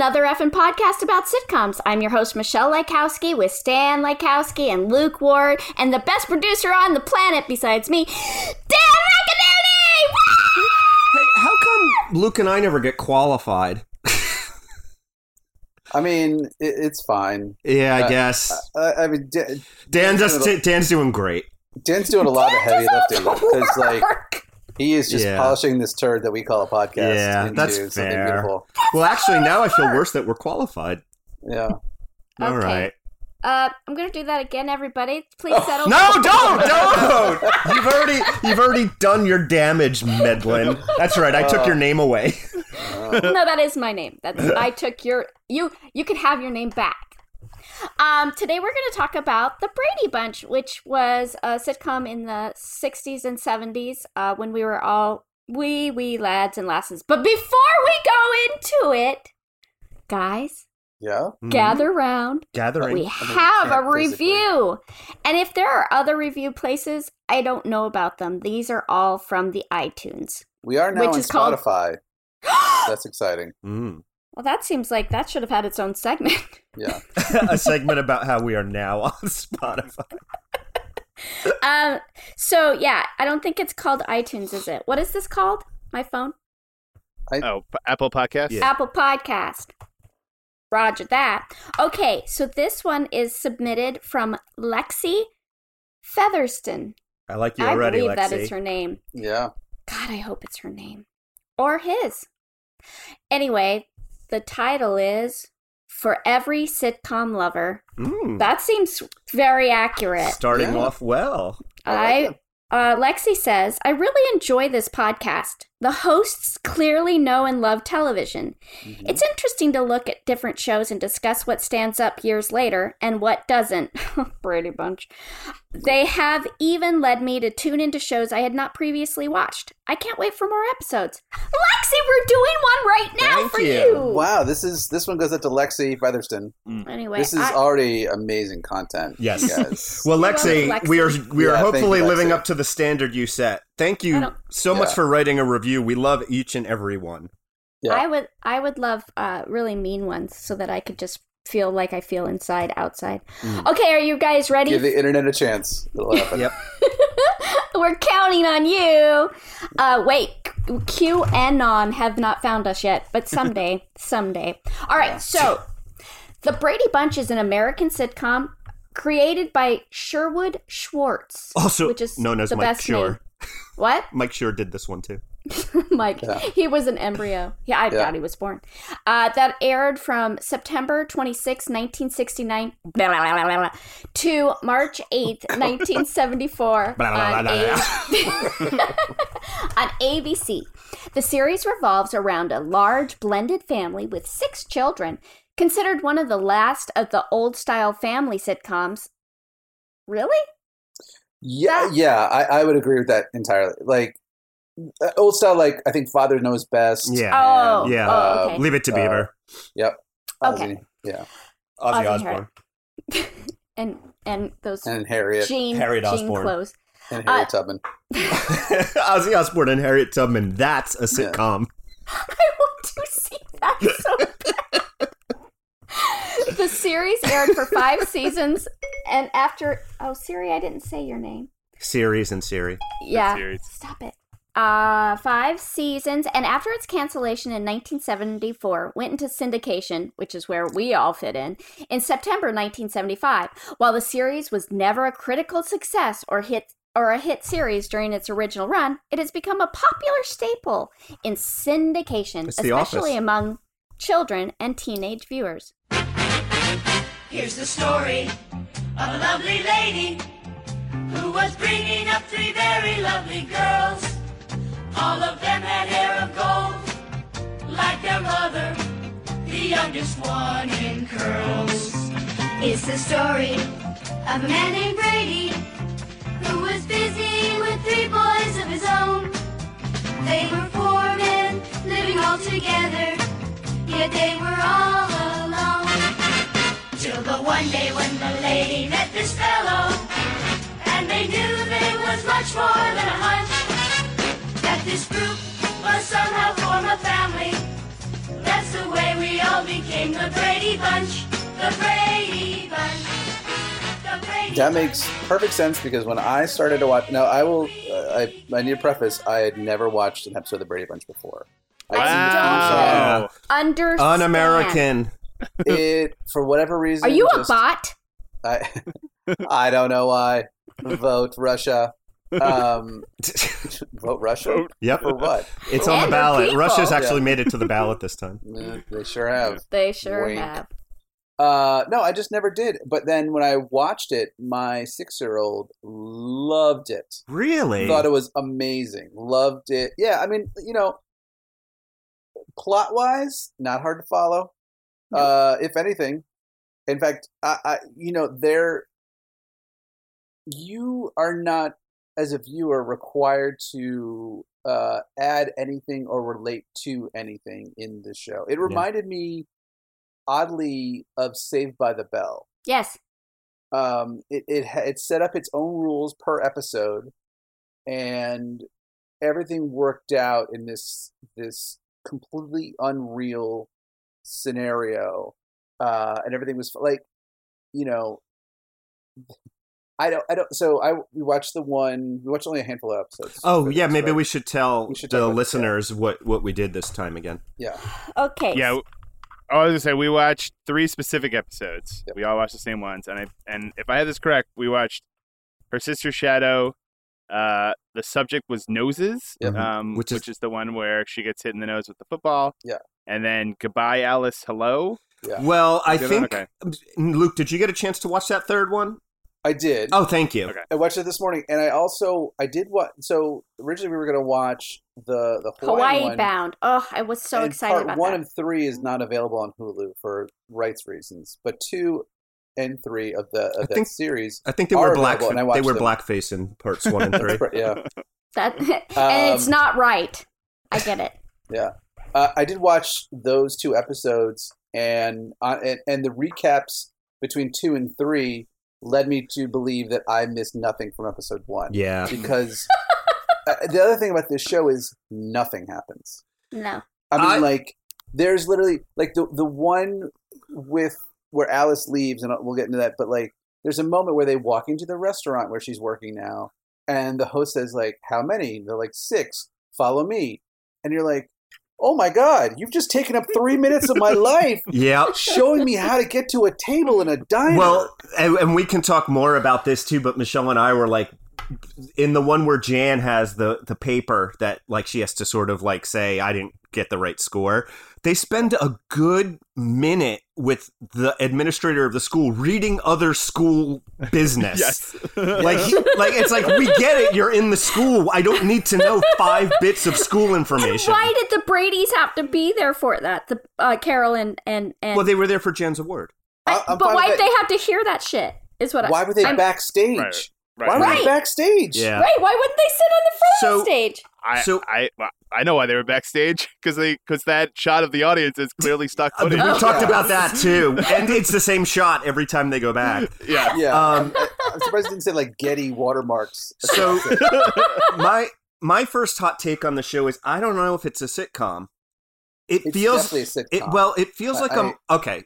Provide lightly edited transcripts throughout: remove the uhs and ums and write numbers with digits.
another effing podcast about sitcoms. I'm your host, Michelle Likowski, with Stan Likowski and Luke Ward, and the best producer on the planet besides me, Dan McInerney! Hey, how come Luke and I never get qualified? I mean, it's fine. Yeah, I guess. I mean, Dan's doing great. Dan's doing a lot of heavy lifting because, like, he is just polishing this turd that we call a podcast. Yeah, that's fair. Beautiful. Well, actually, now I feel worse that we're qualified. Yeah. All right. I'm gonna do that again, everybody. Please settle. No, don't! You've already done your damage, Medlin. That's right. I took your name away. No, that is my name. I took your. You can have your name back. Today we're going to talk about The Brady Bunch, which was a sitcom in the 60s and 70s when we were all wee lads and lasses. But before we go into it, guys, gather round. Gathering. We have a review. And if there are other review places, I don't know about them. These are all from the iTunes. We are now on Spotify. That's exciting. Well, that seems like that should have had its own segment. Yeah. A segment about how we are now on Spotify. So, yeah, I don't think it's called iTunes, is it? What is this called? My phone? Apple Podcast? Yeah. Apple Podcast. Roger that. Okay, so this one is submitted from Lexi Featherston. I like you already, I believe Lexi. that is her name. Yeah. God, I hope it's her name. Or his. Anyway, the title is For Every Sitcom Lover. That seems very accurate. Starting off well. Lexi says, I really enjoy this podcast. The hosts clearly know and love television. Mm-hmm. It's interesting to look at different shows and discuss what stands up years later and what doesn't. Brady Bunch. They have even led me to tune into shows I had not previously watched. I can't wait for more episodes. Lexi, we're doing one right now. Thank for you. you. Wow, this one goes out to Lexi Featherston. Anyway, this is already amazing content. Yes. You guys. Well, Lexi, we are hopefully you, living Lexi. up to the standard you set. Thank you so much for writing a review. We love each and every one. Yeah. I would love really mean ones so that I could just feel like I feel inside, outside. Okay, are you guys ready? Give the internet a chance. It'll happen. Yep. We're counting on you. Wait, QAnon have not found us yet, but someday. All right, so The Brady Bunch is an American sitcom created by Sherwood Schwartz. Also which is known as the Mike best Schur. name. What? Mike Schur did this one too. Mike. Yeah. He was an embryo. Yeah, I doubt he was born. That aired from September 26, 1969 to March 8th, 1974 on ABC. The series revolves around a large blended family with 6 children, considered one of the last of the old-style family sitcoms. Really? Yeah, I would agree with that entirely. Like, old style, like, I think Father Knows Best. Yeah. Okay. Leave It to Beaver. Yep. Okay. Yeah. Ozzy Osbourne. and those and Harriet Osbourne clothes. And Harriet Tubman. Ozzy Osbourne and Harriet Tubman. That's a sitcom. I want to see that so bad. The series aired for 5 seasons, and after... Oh, Siri, I didn't say your name. Series and Siri. Yeah, stop it. 5 seasons, and after its cancellation in 1974, went into syndication, which is where we all fit in September 1975. While the series was never a critical success or a hit series during its original run, it has become a popular staple in syndication, especially among children and teenage viewers. Here's the story of a lovely lady who was bringing up 3 very lovely girls. All of them had hair of gold, like their mother, the youngest one in curls. It's the story of a man named Brady who was busy with 3 boys of his own. They were 4 men living all together, yet they were all alone. Till the one day when the lady met this fellow, and they knew that it was much more than a hunch, that this group must somehow form a family. That's the way we all became in the Brady Bunch. The Brady Bunch. The Brady That Bunch. makes perfect sense because when I started to watch, now I will, I need to preface, I had never watched an episode of the Brady Bunch before. Wow. Understand. Un-American. It, for whatever reason, Are you a just- bot? I don't know why. Vote Russia. Vote Russia? Yep. For what? It's on the And ballot. people. Russia's actually Yeah. made it to the ballot this time. They sure have. They sure Wink. have. No, I just never did. But then when I watched it, my 6-year-old loved it. Really? Thought it was amazing. Loved it. Yeah, I mean, plot-wise, not hard to follow. If anything. In fact, you are not, as a viewer, required to add anything or relate to anything in the show. It reminded me, oddly, of Saved by the Bell. Yes. It set up its own rules per episode, and everything worked out in this completely unreal scenario, and everything was like, we watched only a handful of episodes. Oh, for yeah, this, maybe right? we should tell We should the talk about- listeners what we did this time again. Yeah. Okay. Yeah, I was gonna say we watched 3 specific episodes. Yep. We all watched the same ones, and if I had this correct, we watched Her Sister's Shadow. The subject was noses, Yep. Which which is- is the one where she gets hit in the nose with the football. Yeah. And then Goodbye, Alice, Hello. Yeah. Well, I Good think, one? Okay. Luke, did you get a chance to watch that third one? I did. Oh, thank you. Okay. I watched it this morning, and I did what? So originally we were going to watch the Hawaii one, Bound. Oh, I was so and excited part about 1 that. and 3 is not available on Hulu for rights reasons, but 2 and 3 of that think- series. I think they Are were available, and I watched them. blackface in parts 1 and 3. Yeah, That and it's not right. I get it. yeah. I did watch those 2 episodes, and the recaps between 2 and 3 led me to believe that I missed nothing from episode 1. Yeah. Because the other thing about this show is nothing happens. No. I mean, there's literally the one with where Alice leaves, and we'll get into that. But there's a moment where they walk into the restaurant where she's working now, and the host says, "How many?" They're like, 6. Follow me, and you're like, "Oh my God! You've just taken up 3 minutes of my life, Yeah. showing me how to get to a table in a diner." Well, and we can talk more about this too, but Michelle and I were in the one where Jan has the paper that she has to sort of say, I didn't get the right score. They spend a good minute with the administrator of the school reading other school business. Yes. It's like, we get it. You're in the school. I don't need to know 5 bits of school information. Why did the Bradys have to be there for that? The Carol and Well, they were there for Jan's award. I'm but fine why with did it. they have to hear that shit? Is what Why were they I'm- backstage? Right. Why were Right. they backstage? Yeah. Right? Why wouldn't they sit on the front So- of the stage? I know why they were backstage because that shot of the audience is clearly stock footage. We talked Yeah. about that too, and it's the same shot every time they go back. Yeah. Yeah. Um, I'm surprised it didn't say Getty watermarks. So my first hot take on the show is I don't know if it's a sitcom. It It's feels definitely a sitcom. It feels like okay.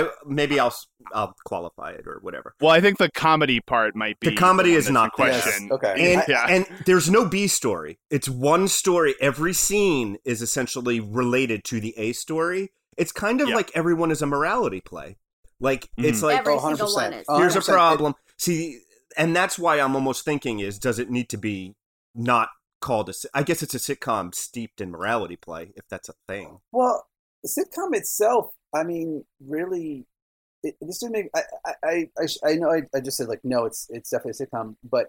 I'll qualify it or whatever. Well, I think the comedy part might be The comedy one is that's not in there. question. Yes, okay. And Yeah. and there's no B story. It's one story. Every scene is essentially related to the A story. It's kind of Yeah. like everyone is a morality play. It's like Every Oh, single 100%. one is. here's a 100%. problem. See, and that's why I'm almost thinking does it need to be not called I guess it's a sitcom steeped in morality play, if that's a thing. Well, the sitcom itself, I mean, really, this didn't make. I know. I just said no. It's definitely a sitcom, but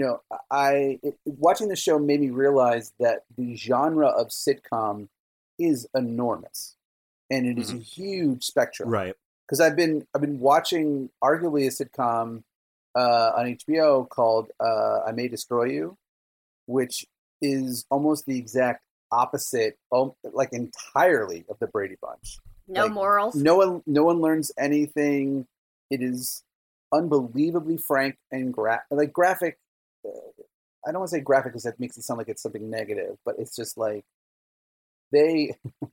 watching the show made me realize that the genre of sitcom is enormous, and it is a huge spectrum. Right. Because I've been watching arguably a sitcom on HBO called I May Destroy You, which is almost the exact opposite, entirely of the Brady Bunch. No morals. No one learns anything. It is unbelievably frank and graphic. I don't want to say graphic because that makes it sound like it's something negative, but it's just they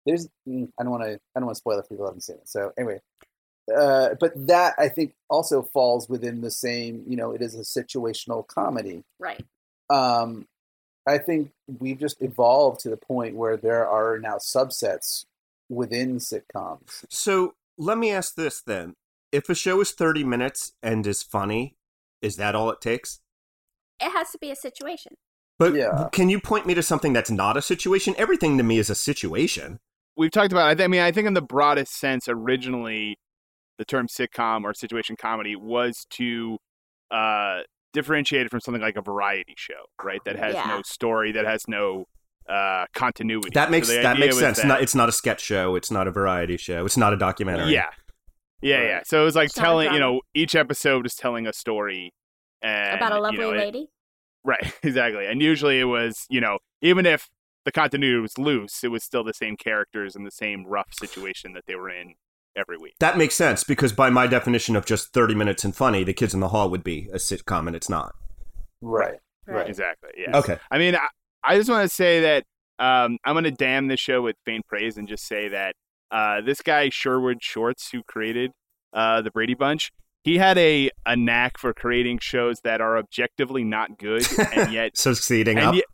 there's I don't want to spoil it if people haven't seen it. So anyway, but that I think also falls within the same. It is a situational comedy. Right. I think we've just evolved to the point where there are now subsets within sitcoms. So let me ask this then. If a show is 30 minutes and is funny, is that all it takes? It has to be a situation. But Yeah. can you point me to something that's not a situation? Everything to me is a situation. We've talked about, I think in the broadest sense, originally, the term sitcom or situation comedy was to differentiate it from something like a variety show, right? That has no story, that has no continuity. That makes So the that idea makes was sense. that- It's not a sketch show. It's not a variety show. It's not a documentary. Yeah. Yeah. So it was like It's not a telling, drama. each episode is telling a story. And, About a lovely it- lady? Right, exactly. And usually it was, even if the continuity was loose, it was still the same characters and the same rough situation that they were in every week. That makes sense because by my definition of just 30 minutes and funny, The Kids in the Hall would be a sitcom and it's not. Right. Exactly, yeah. Okay. I mean, I just want to say that I'm going to damn this show with faint praise and just say that this guy, Sherwood Shorts, who created the Brady Bunch, he had a knack for creating shows that are objectively not good and yet Succeeding and up. yet,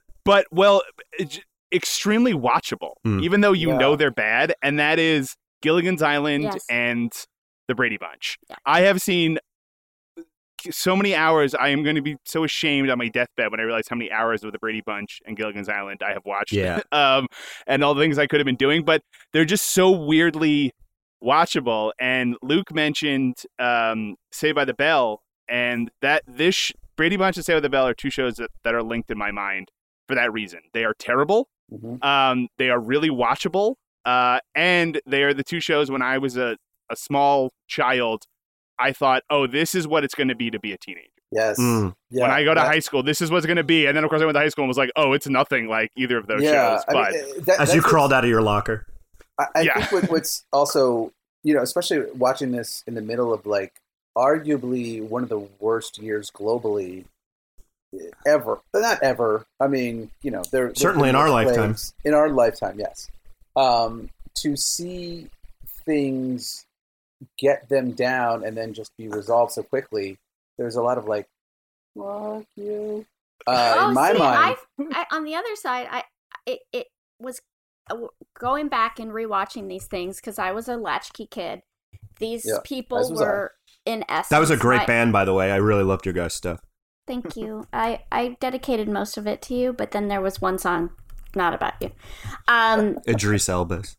extremely watchable, even though you know they're bad, and that is Gilligan's Island Yes. and the Brady Bunch. Yeah. I have seen so many hours. I am going to be so ashamed on my deathbed when I realize how many hours of the Brady Bunch and Gilligan's Island I have watched. Yeah. And all the things I could have been doing, but they're just so weirdly watchable. And Luke mentioned Saved by the Bell, and that Brady Bunch and Saved by the Bell are two shows that are linked in my mind for that reason. They are terrible. Mm-hmm. They are really watchable. And they are the two shows when I was a small child, I thought, oh, this is what it's going to be a teenager. Yes. Mm. Yeah, When I go to high school, this is what's going to be. And then, of course, I went to high school and was like, oh, it's nothing like either of those shows. I But mean, As you crawled out of your locker. I Yeah. think what's also, especially watching this in the middle of arguably one of the worst years globally ever, but not ever. I mean, there Certainly in our waves. lifetime. In our lifetime, yes. To see things get them down and then just be resolved so quickly, there's a lot of fuck you. In my mind, I, on the other side, it was going back and rewatching these things because I was a latchkey kid. These Yeah, people as was were, in essence, That was a great band, by the way. I really loved your guys' stuff. Thank you. I dedicated most of it to you, but then there was one song not about you. Idris Elbas.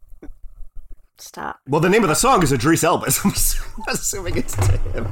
Stop. Well, the name of the song is Idris Elbas. I'm assuming it's to him.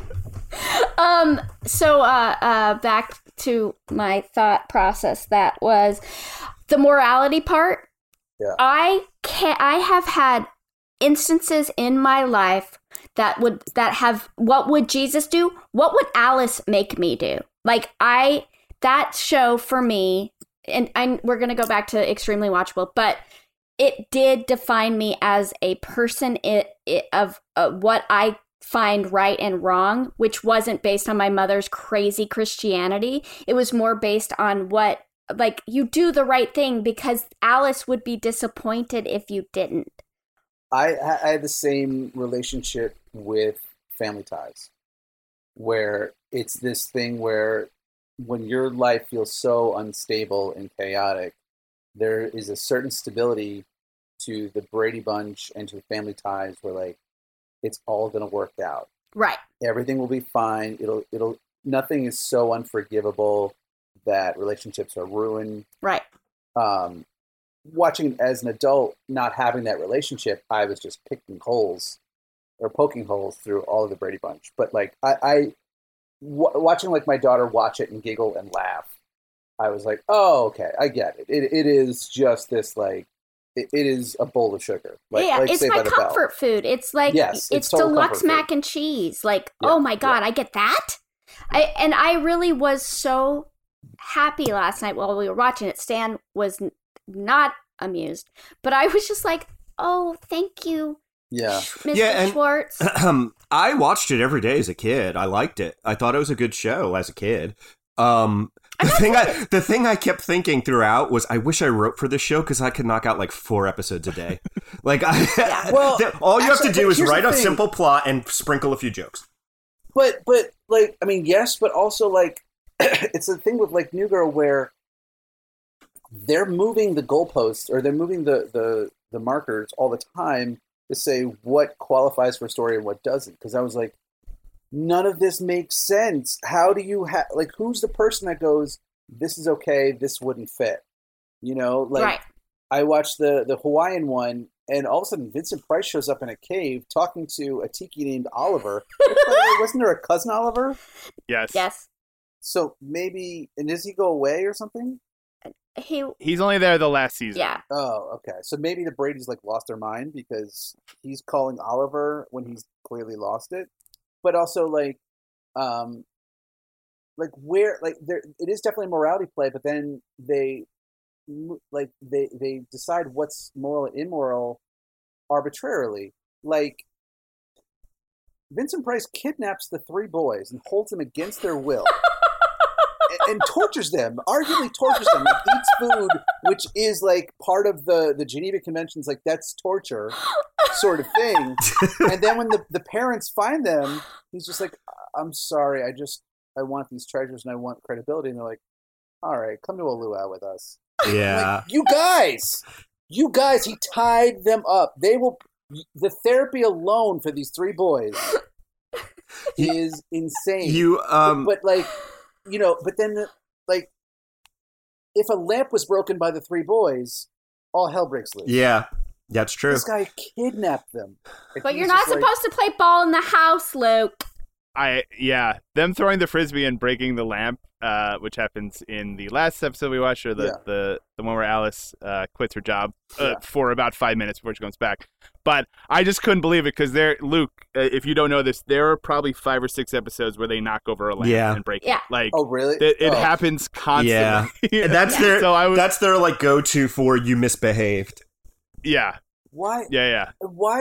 So back to my thought process. That was the morality part. Yeah. I have had instances in my life that have, what would Jesus do? What would Alice make me do? That show for me, and we're going to go back to extremely watchable, but it did define me as a person of what I find right and wrong, which wasn't based on my mother's crazy Christianity. It was more based on what, you do the right thing because Alice would be disappointed if you didn't. I had the same relationship with Family Ties, where it's this thing where when your life feels so unstable and chaotic, there is a certain stability to the Brady Bunch and to Family Ties where it's all going to work out. Right. Everything will be fine. Nothing is so unforgivable that relationships are ruined. Right. Watching as an adult, not having that relationship, I was just poking holes through all of the Brady Bunch. But watching my daughter watch it and giggle and laugh, I was like, oh, okay, I get it. It is just this it is a bowl of sugar. It's Saved my by the Bell. comfort food. It's Yes, it's total deluxe comfort mac food. and cheese. Oh my God, I get that. I really was so happy last night while we were watching it. Stan was not amused, but I was just like, oh, thank you, Yeah. Mr. Yeah, and- Schwartz. I watched it every day as a kid. I liked it. I thought it was a good show as a kid. The thing I kept thinking throughout was, I wish I wrote for this show because I could knock out like 4 episodes a day. Like, Well, all you have to actually, do is here's the write a thing. simple plot and sprinkle a few jokes. But like, I mean, yes, but also like, it's a thing with like New Girl where they're moving the goalposts, or they're moving the markers all the time to say what qualifies for a story and what doesn't. Because I was like, none of this makes sense. How do you like, who's the person that goes, this is okay, this wouldn't fit? You know, like Right. I watched the Hawaiian one, and all of a sudden Vincent Price shows up in a cave talking to a tiki named Oliver. Wasn't there a cousin Oliver? Yes. Yes. So maybe, and does he go away or something? He's only there the last season. Yeah. Oh, okay. So maybe the Brady's like lost their mind because he's calling Oliver when he's clearly lost it. But also like where, like, there, it is definitely a morality play, but then they decide what's moral and immoral arbitrarily. Like, Vincent Price kidnaps the 3 boys and holds them against their will. And tortures them, arguably tortures them, like eats food, which is like part of the Geneva Conventions, like that's torture sort of thing. And then when the parents find them, he's just like, I'm sorry, I want these treasures and I want credibility. And they're like, all right, come to a luau with us. Yeah. Like, you guys, he tied them up. The therapy alone for these 3 boys is insane. But like, you know, but then, like, if a lamp was broken by the 3 boys, all hell breaks loose. Yeah, that's true. This guy kidnapped them. And But he's you're not just like, supposed to play ball in the house, Luke. Them throwing the frisbee and breaking the lamp, which happens in the last episode we watched, or the one where Alice quits her job for about 5 minutes before she comes back. But I just couldn't believe it because Luke, if you don't know this, there are probably 5 or 6 episodes where they knock over a lamp and break it. Like, oh really? It happens constantly. Yeah, and that's that's their like go-to for you misbehaved. Yeah. Why? Yeah. Why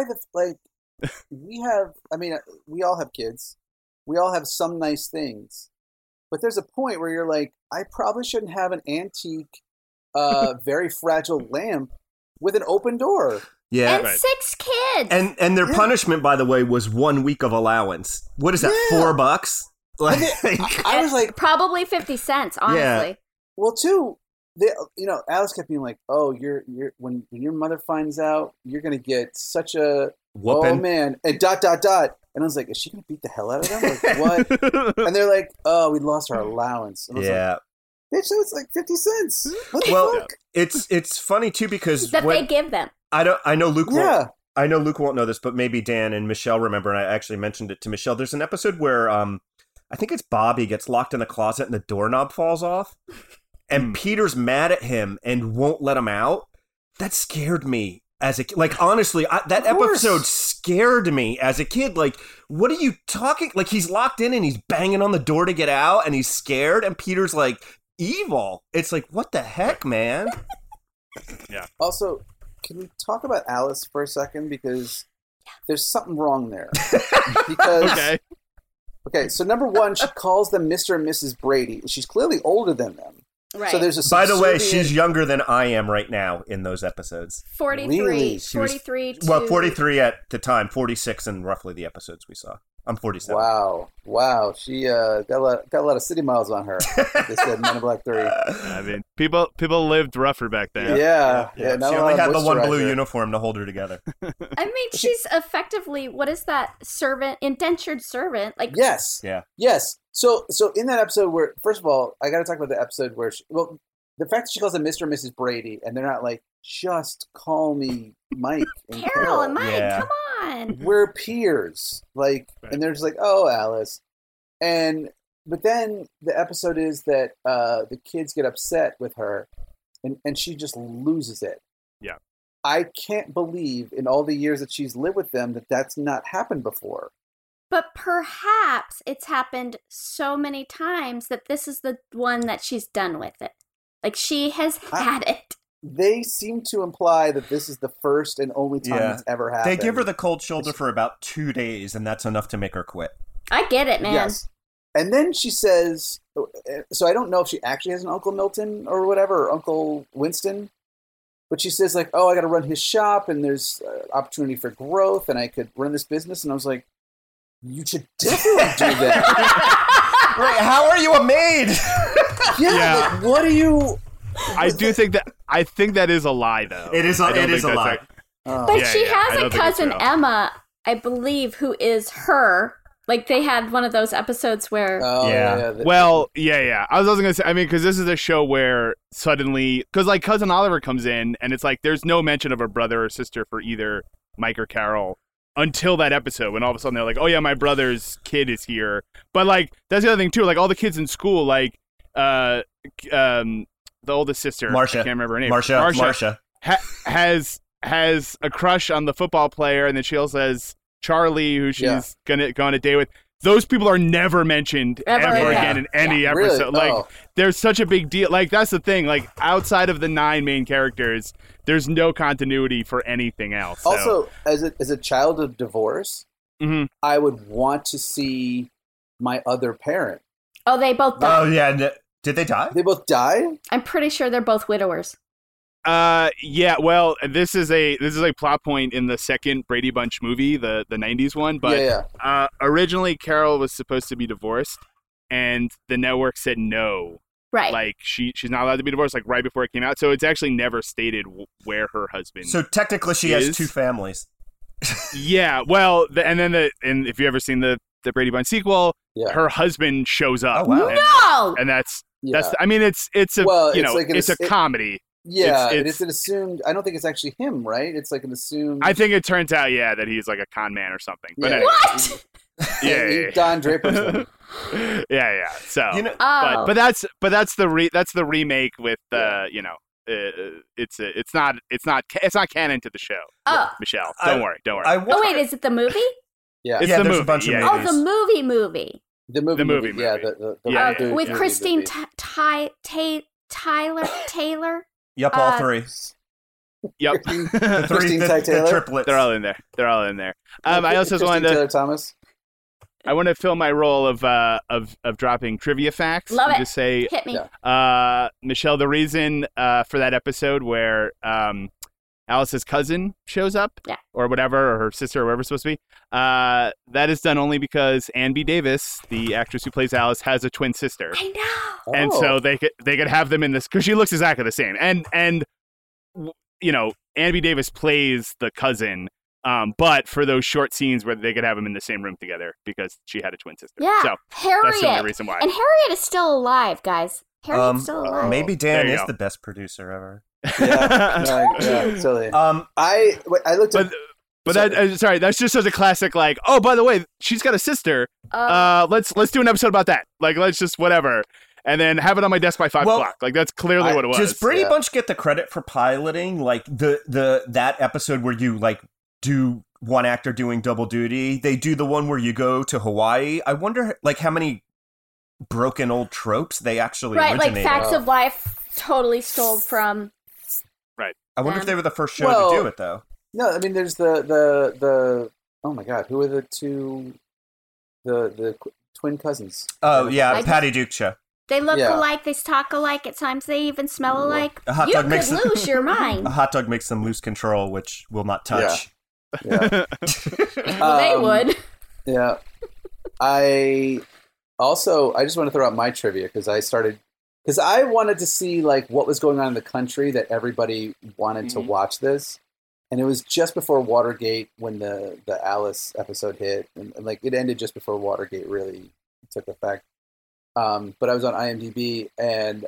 we have? I mean, we all have kids. We all have some nice things, but there's a point where you're like, I probably shouldn't have an antique, very fragile lamp with an open door. Yeah, And 6 kids. and their punishment, by the way, was 1 week of allowance. What is that? $4? Like, I was like, probably 50 cents, honestly. Yeah. well, too. Alice kept being like, "Oh, you're when your mother finds out, you're gonna get such a whooping. Oh man!" And ... And I was like, "Is she gonna beat the hell out of them? Like what?" And they're like, "Oh, we lost our allowance." And I was like, bitch, so it's like 50 cents. What the fuck? It's funny too because That they give them. I know Luke. Yeah. I know Luke won't know this, but maybe Dan and Michelle remember. And I actually mentioned it to Michelle. There's an episode where I think it's Bobby gets locked in the closet and the doorknob falls off. And Peter's mad at him and won't let him out. That scared me as a kid. Like, honestly, that episode scared me as a kid. Like, what are you talking? Like, he's locked in and he's banging on the door to get out and he's scared. And Peter's like evil. It's like, what the heck, man? Yeah. Also, can we talk about Alice for a second? Because there's something wrong there. Because, okay, so number 1, she calls them Mr. and Mrs. Brady. She's clearly older than them. Right. So there's a By the way, subservient- she's younger than I am right now in those episodes. 43. Really? 43 to... Well, 43 at the time, 46 in roughly the episodes we saw. I'm 47. Wow. She got a lot of city miles on her. They said Men in Black 3. I mean, people lived rougher back then. Yeah. She not a only lot had of the one blue moisturizer. uniform to hold her together. I mean, she's effectively, what is that? Indentured servant. Like, Yes. Yeah. Yes. So in that episode where, first of all, I got to talk about the episode where, the fact that she calls them Mr. and Mrs. Brady, and they're not like, just call me Mike and Carol and Mike, Yeah. come on. We're peers. Like, and they're just like, oh, Alice. But then the episode is that the kids get upset with her, and she just loses it. Yeah. I can't believe in all the years that she's lived with them that that's not happened before. But perhaps it's happened so many times that this is the one that she's done with it. Like, she has had it. They seem to imply that this is the first and only time it's ever happened. They give her the cold shoulder for about 2 days, and that's enough to make her quit. I get it, man. Yes. And then she says, so I don't know if she actually has an Uncle Milton or whatever, or Uncle Winston, but she says like, oh, I got to run his shop and there's opportunity for growth and I could run this business. And I was like, you should definitely do that. Right, how are you a maid? Yeah. Like, what are you? I think that is a lie, though. It is a lie. But she I has a don't think it's cousin, real. Emma, I believe, who is her. Like, they had one of those episodes where... Oh, Yeah. Well, yeah. I was going to say, I mean, because this is a show where suddenly, because like Cousin Oliver comes in, and it's like there's no mention of a brother or sister for either Mike or Carol until that episode, when all of a sudden they're like, oh yeah, my brother's kid is here. But like, that's the other thing too. Like all the kids in school, like the oldest sister, Marcia. I can't remember her name. Marcia. Has a crush on the football player, and then she also has Charlie, who she's gonna go on a date with. Those people are never mentioned ever again in any episode. Really? Like, there's such a big deal. Like, that's the thing. Like, outside of the 9 main characters, there's no continuity for anything else. So. Also, as a child of divorce, Mhm. I would want to see my other parent. Oh, they both died. Oh yeah, did they die? They both died? I'm pretty sure they're both widowers. Yeah, well, this is a plot point in the second Brady Bunch movie, the 90s one, but originally Carol was supposed to be divorced and the network said no. Right. Like she's not allowed to be divorced like right before it came out. So it's actually never stated where her husband So technically she is. has 2 families. Yeah, well, and if you ever seen the Brady Bunch sequel, her husband shows up. Oh, wow. No! And that's Yeah. I mean it's a Well, you it's know, like it's a comedy. Yeah, It's- it's an assumed. I don't think it's actually him, right? It's like an assumed. I think it turns out, that he's like a con man or something. But Yeah. anyway, What? yeah. Don Draper's him. Yeah. So, You know, Oh. but that's the remake with it's not canon to the show. Oh. Michelle, I- don't worry. Oh, wait, is it the movie? Yeah, It's yeah, the there's movie, a bunch yeah. of Oh, movies. the movie. the movie. the movie. Yeah, the Yeah, movie. With Yeah, Christine movie. Taylor. Yep, all Uh, 3. Yep, The Christine Ty the Taylor? triplets. they're all in there. I also just Christine wanted Taylor to Thomas. I want to fill my role of dropping trivia facts. Love and it. Just say, Hit me. Yeah. Michelle, the reason for that episode where Alice's cousin shows up, Yeah. or whatever, or her sister, or whatever it's supposed to be, that is done only because Ann B. Davis, the actress who plays Alice, has a twin sister, I know. and so they could have them in this because she looks exactly the same, and Ann B. Davis plays the cousin. But for those short scenes where they could have them in the same room together because she had a twin sister. Yeah. So Harriet. that's the only reason why. And Harriet is still alive, guys. Harriet's still alive. Maybe Dan There you is go. the best producer ever. Yeah, totally. I looked at. But that's just such a classic. Like, oh, by the way, she's got a sister. Let's do an episode about that. Like, let's just whatever, and then have it on my desk by 5 Well, o'clock. Like, that's clearly what it was. Does Brady Yeah. Bunch get the credit for piloting like that episode where you like do one actor doing double duty? They do the one where you go to Hawaii. I wonder like how many broken old tropes they actually Right, like originated. Facts of Life totally stole from... I wonder if they were the first show Well, to do it though. No, I mean, there's the. Oh my God, who are the two? The twin cousins. Oh yeah, I Patty Duke show. They look Yeah. alike, they talk alike, at times they even smell alike. A hot You dog could makes them- lose your mind. A hot dog makes them lose control, which will not touch. Yeah. Well, they Um, would. Yeah. I just want to throw out my trivia because I wanted to see like what was going on in the country that everybody wanted to watch this. And it was just before Watergate when the Alice episode hit, and like it ended just before Watergate really took effect. But I was on IMDb, and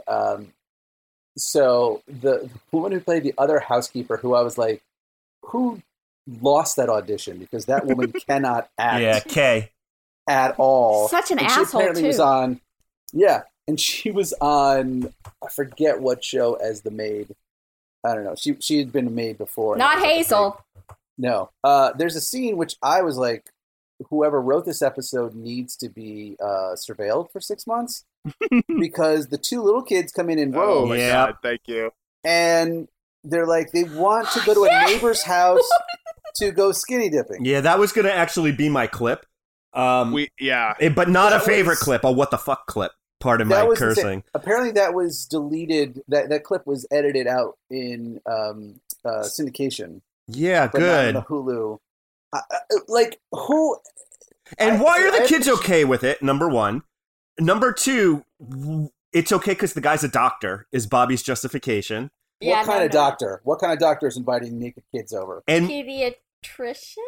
so the woman who played the other housekeeper, who I was like, who lost that audition because that woman cannot act Yeah, Kay. at all. Such an And she asshole, apparently too. was on, yeah, and she was on, I forget what show as the maid. I don't know. She had been a maid before. and Not it was like a Hazel. big- No. There's a scene which I was like, whoever wrote this episode needs to be surveilled for 6 months because the two little kids come in Oh robes my Yeah. God! Thank you. and they're like, they want to go to a neighbor's house to go skinny dipping. Yeah, that was going to actually be my clip. But not a favorite clip. A what the fuck clip. Pardon my cursing. Apparently, that was deleted. That clip was edited out in syndication. Yeah, but good. Not on the Hulu. Like who? And why are the kids okay with it? Number one. Number two, it's okay because the guy's a doctor. Is Bobby's justification? What kind of doctor? What kind of doctor is inviting naked kids over? And pediatrician.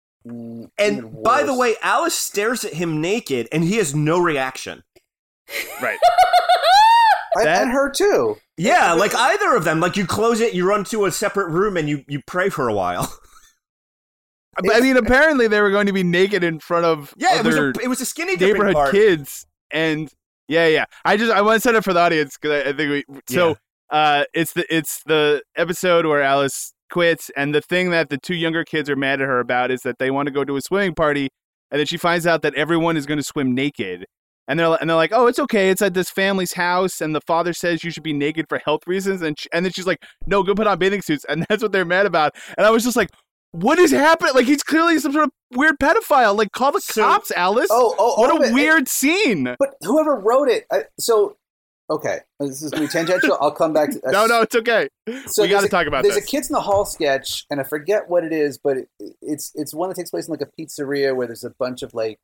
And by the way, Alice stares at him naked, and he has no reaction. Right. And her too. Yeah, like either of them. Like you close it, you run to a separate room, and you pray for a while. I mean, apparently they were going to be naked in front of it was a skinny neighborhood party. kids, and I want to set it for the audience because I think it's the episode where Alice quits, and the thing that the two younger kids are mad at her about is that they want to go to a swimming party, and then she finds out that everyone is going to swim naked. And they're like, oh, it's okay. It's at this family's house, and the father says you should be naked for health reasons. And then she's like, no, go put on bathing suits. And that's what they're mad about. And I was just like, what is happening? Like, he's clearly some sort of weird pedophile. Like, call the cops, Alice. What a weird scene. But whoever wrote it, okay, this is going to be tangential. I'll come back to No, it's okay. So we got to talk about this. There's a Kids in the Hall sketch, and I forget what it is, but it's one that takes place in like a pizzeria where there's a bunch of like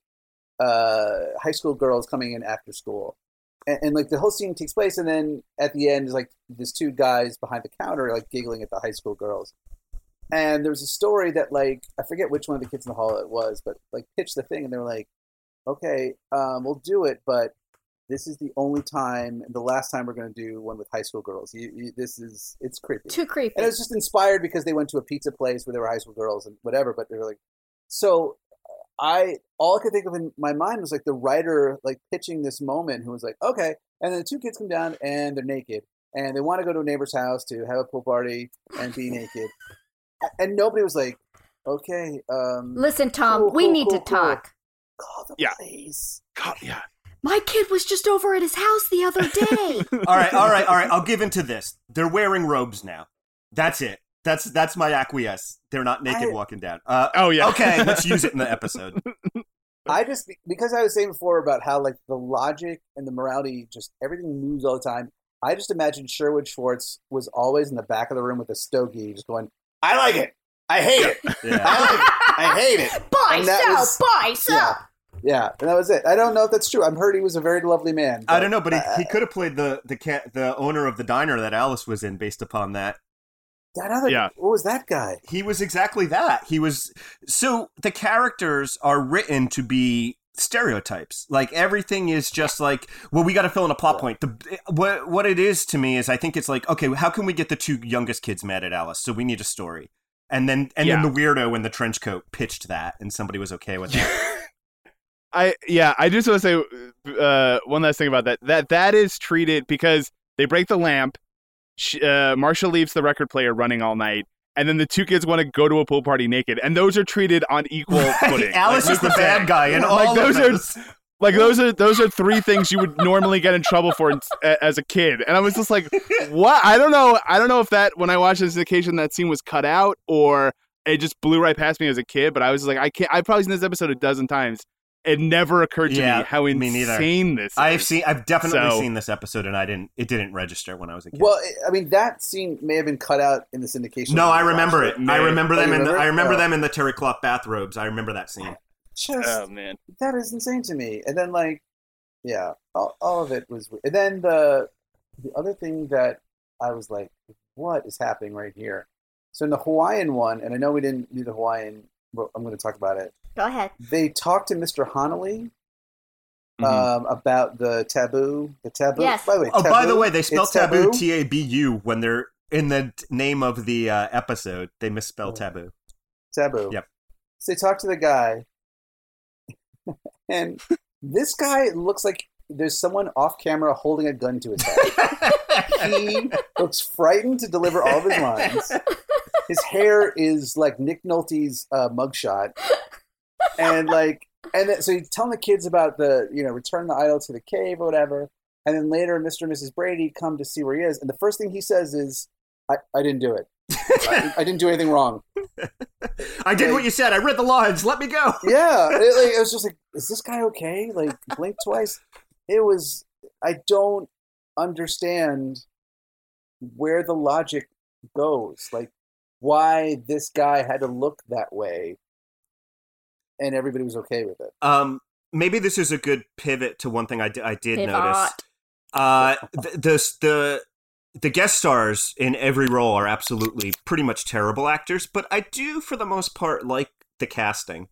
high school girls coming in after school, and like the whole scene takes place, and then at the end is like these two guys behind the counter like giggling at the high school girls. And there was a story that like I forget which one of the Kids in the Hall it was, but like pitched the thing, and they were like, okay, we'll do it, but this is the only time and the last time we're going to do one with high school girls. It's creepy. Too creepy. And it was just inspired because they went to a pizza place where there were high school girls and whatever, but they were like, so all I could think of in my mind was like the writer like pitching this moment who was like, okay. And then the two kids come down and they're naked and they want to go to a neighbor's house to have a pool party and be naked. And nobody was like, okay. Listen, Tom, we need to talk. Call the police. Yeah. My kid was just over at his house the other day. All right. I'll give into this. They're wearing robes now. That's it. That's my acquiesce. They're not naked walking down. Okay, let's use it in the episode. Because I was saying before about how like the logic and the morality, just everything moves all the time. I just imagined Sherwood Schwartz was always in the back of the room with a stogie, just going, I like it. I hate it. Yeah. I like it. I hate it. Buy sell. Yeah, and that was it. I don't know if that's true. I've heard he was a very lovely man. I don't know, but he could have played the owner of the diner that Alice was in based upon that. What was that guy? He was exactly that. So the characters are written to be stereotypes. Like everything is just like, well, we got to fill in a plot point. What it is to me is I think it's like, okay, how can we get the two youngest kids mad at Alice? So we need a story. And then the weirdo in the trench coat pitched that and somebody was okay with that. I just want to say one last thing about that. That is treated because they break the lamp. Marsha leaves the record player running all night, and then the two kids want to go to a pool party naked, and those are treated on equal footing. Alice is the bad guy, and all those of those. Those are three things you would normally get in trouble for as a kid, and I was just like, what? I don't know if that when I watched this occasion that scene was cut out or it just blew right past me as a kid. But I was just like, I've probably seen this episode a dozen times. It never occurred to me how insane this is. I've definitely seen this episode, and it didn't register when I was a kid. Well, I mean, that scene may have been cut out in the syndication. No, I remember it. I remember them in the terry cloth bathrobes. I remember that scene. Oh man, that is insane to me. And then all of it was. And then the other thing that I was like, what is happening right here? So in the Hawaiian one, and I know we didn't do the Hawaiian, but I'm going to talk about it. Go ahead. They talked to Mr. Honnelly about the taboo. The taboo. Yes. By the way, they spell taboo Tabu when they're in the name of the episode. They misspell taboo. Taboo. Yep. So they talked to the guy, and this guy looks like there's someone off camera holding a gun to his head. He looks frightened to deliver all of his lines. His hair is like Nick Nolte's mugshot. So he's telling the kids about the, return the idol to the cave or whatever. And then later, Mr. and Mrs. Brady come to see where he is. And the first thing he says is, I didn't do it. I didn't do anything wrong. I did what you said. I read the lines. Let me go. Yeah, it was just like, is this guy okay? Like, blink twice. I don't understand where the logic goes. Like, why this guy had to look that way, and everybody was okay with it. Maybe this is a good pivot to one thing I did Pivot. notice. The guest stars in every role are absolutely pretty much terrible actors, but I do, for the most part, like the casting.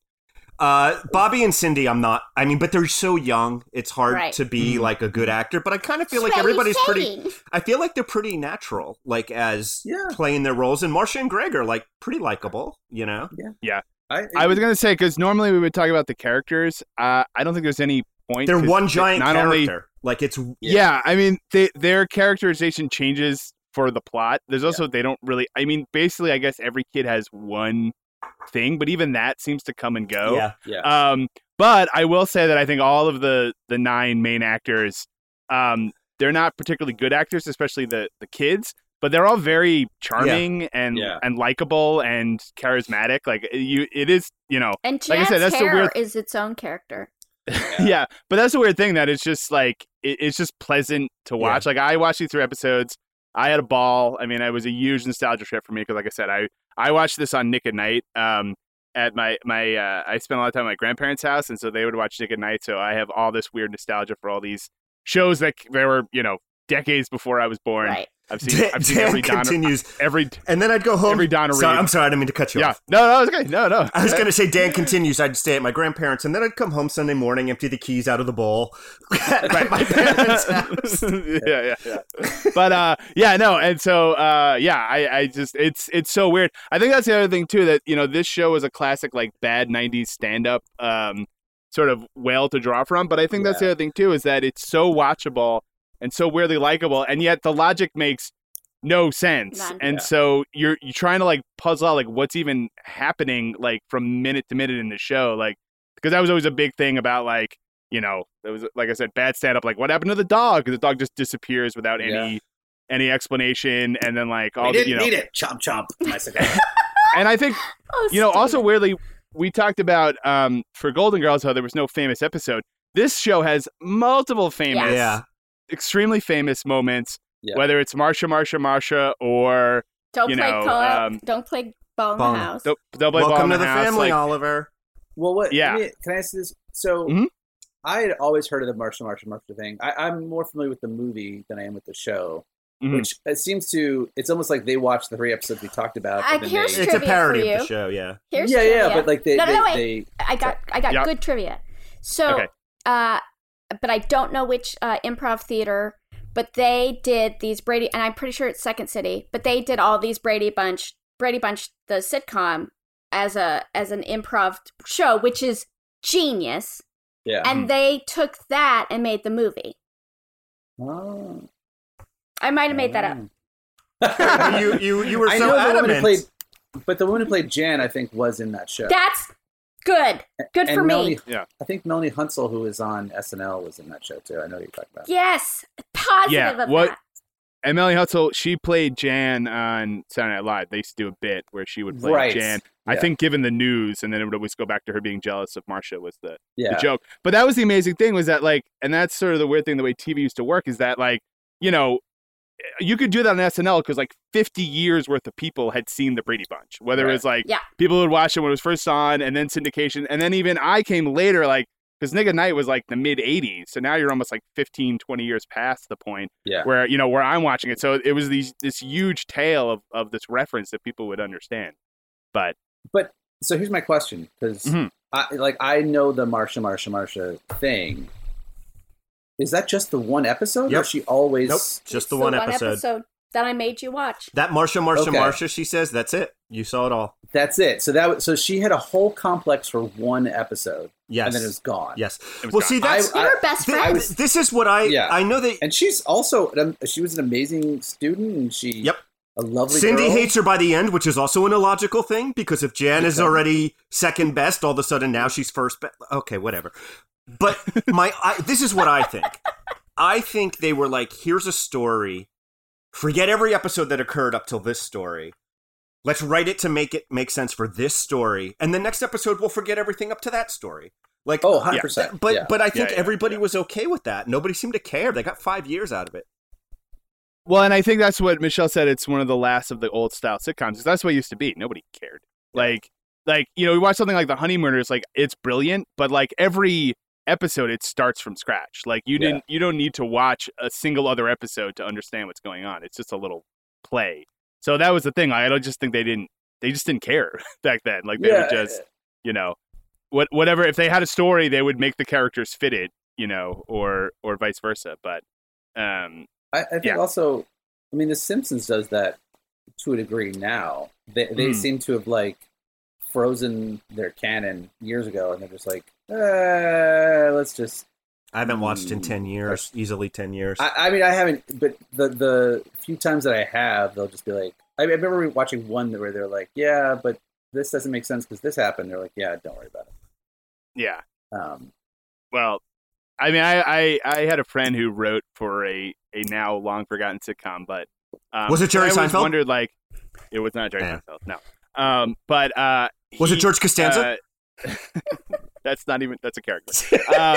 Bobby and Cindy, I'm not. I mean, but they're so young; it's hard to be like a good actor. But I kind of feel like everybody's pretty. I feel like they're pretty natural, like as playing their roles. And Marcia and Greg are like pretty likable, you know. Yeah. I was gonna say, because normally we would talk about the characters. I don't think there's any point. They're one giant character. Like it's I mean, their characterization changes for the plot. There's also they don't really. I mean, basically, I guess every kid has one thing, but even that seems to come and go. Yeah. But I will say that I think all of the 9 main actors, they're not particularly good actors, especially the kids. But they're all very charming and likable and charismatic. Like it is, you know. And Jan's like I said, that's hair the weird is its own character. Yeah, but that's the weird thing, that it's just like it's just pleasant to watch. Like I watched these 3 episodes, I had a ball. I mean, it was a huge nostalgia trip for me because, like I said, I watched this on Nick at Night. At my I spent a lot of time at my grandparents' house, and so they would watch Nick at Night. So I have all this weird nostalgia for all these shows that they were, you know, decades before I was born. Right. I've seen every Donna, and then I'd go home. Every Donna Reed. I'm sorry, I didn't mean to cut you off. No, it's okay. No. I was going to say Dan continues. I'd stay at my grandparents, and then I'd come home Sunday morning, empty the keys out of the bowl at my parents' house. Yeah. But no, and so I just it's so weird. I think that's the other thing too, that, you know, this show is a classic like bad '90s stand-up sort of well to draw from. But I think that's the other thing too, is that it's so watchable and so weirdly likable, and yet the logic makes no sense. None. And so you're trying to like puzzle out like what's even happening like from minute to minute in the show, like, because that was always a big thing about, like, you know, it was, like I said, bad stand up, like what happened to the dog? Because the dog just disappears without any explanation, and then like all we didn't need it, chomp chomp. And I think you know, also weirdly, we talked about for Golden Girls how there was no famous episode. This show has multiple famous extremely famous moments, whether it's Marsha or don't you play know, don't play ball in the house. Don't play Welcome ball in to the the house, family, like, Oliver. Well, what? Yeah. Can I ask this? So I had always heard of the Marsha thing. I'm more familiar with the movie than I am with the show. Which it seems to, it's almost like they watched the 3 episodes we talked about. It's a parody of the show, Here's trivia. But like they I got good trivia. So, but I don't know which improv theater, but they did these Brady, and I'm pretty sure it's Second City, but they did all these Brady Bunch, the sitcom, as an improv show, which is genius. Yeah. And they took that and made the movie. Oh. I might have made that up. you were so adamant. But the woman who played Jan, I think, was in that show. That's good. Good for Melanie, me. I think Melanie Hunsell, who was on SNL, was in that show too. I know what you're talking about. Yes, positive of that. And Melanie Hunsell, she played Jan on Saturday Night Live. They used to do a bit where she would play Jan. I think given the news, and then it would always go back to her being jealous of Marsha was the joke. But that was the amazing thing, was that, like, and that's sort of the weird thing, the way TV used to work, is that, like, you know, you could do that on SNL because like 50 years worth of people had seen the Brady Bunch, whether it was like people who would watch it when it was first on, and then syndication, and then even I came later, like, because Nick at Night was like the mid 80s, so now you're almost like 15, 20 years past the point where, you know, where I'm watching it. So it was this huge tale of this reference that people would understand. But so here's my question, because I know the Marsha thing. Is that just the one episode? Yep. Or she always... Nope, just the one episode that I made you watch. That Marsha, she says, that's it. You saw it all. That's it. So she had a whole complex for one episode. Yes. And then it was gone. Yes. Well, gone. See, that's... You're best friends. This is what I know that... And she's also... She was an amazing student, and she... Yep. A lovely Cindy girl. hates her by the end, which is also an illogical thing, because if Jan is already second best, all of a sudden now she's first best. Okay, whatever. But this is what I think. I think they were like, here's a story. Forget every episode that occurred up till this story. Let's write it to make it make sense for this story, and the next episode we'll forget everything up to that story. Like, 100%. But I think everybody was okay with that. Nobody seemed to care. They got 5 years out of it. Well, and I think that's what Michelle said. It's one of the last of the old style sitcoms. That's what it used to be. Nobody cared. Like we watch something like The Honeymooners. Like, it's brilliant, but like every episode, it starts from scratch. Like you don't need to watch a single other episode to understand what's going on. It's just a little play. So that was the thing. I don't just think they just didn't care back then. Like they would just, whatever. If they had a story, they would make the characters fit it, or vice versa. But I think also, I mean, The Simpsons does that to a degree now. They seem to have like frozen their canon years ago, and they're just like, let's just. I haven't watched in 10 years, easily 10 years. I mean, I haven't, but the few times that I have, they'll just be like, I remember watching one where they're like, yeah, but this doesn't make sense because this happened. They're like, yeah, don't worry about it. Yeah. Well, I mean, I had a friend who wrote for a now long forgotten sitcom, but was it Jerry Seinfeld? I always wondered, like, it was not Jerry Seinfeld, no. But was it George Costanza? That's a character.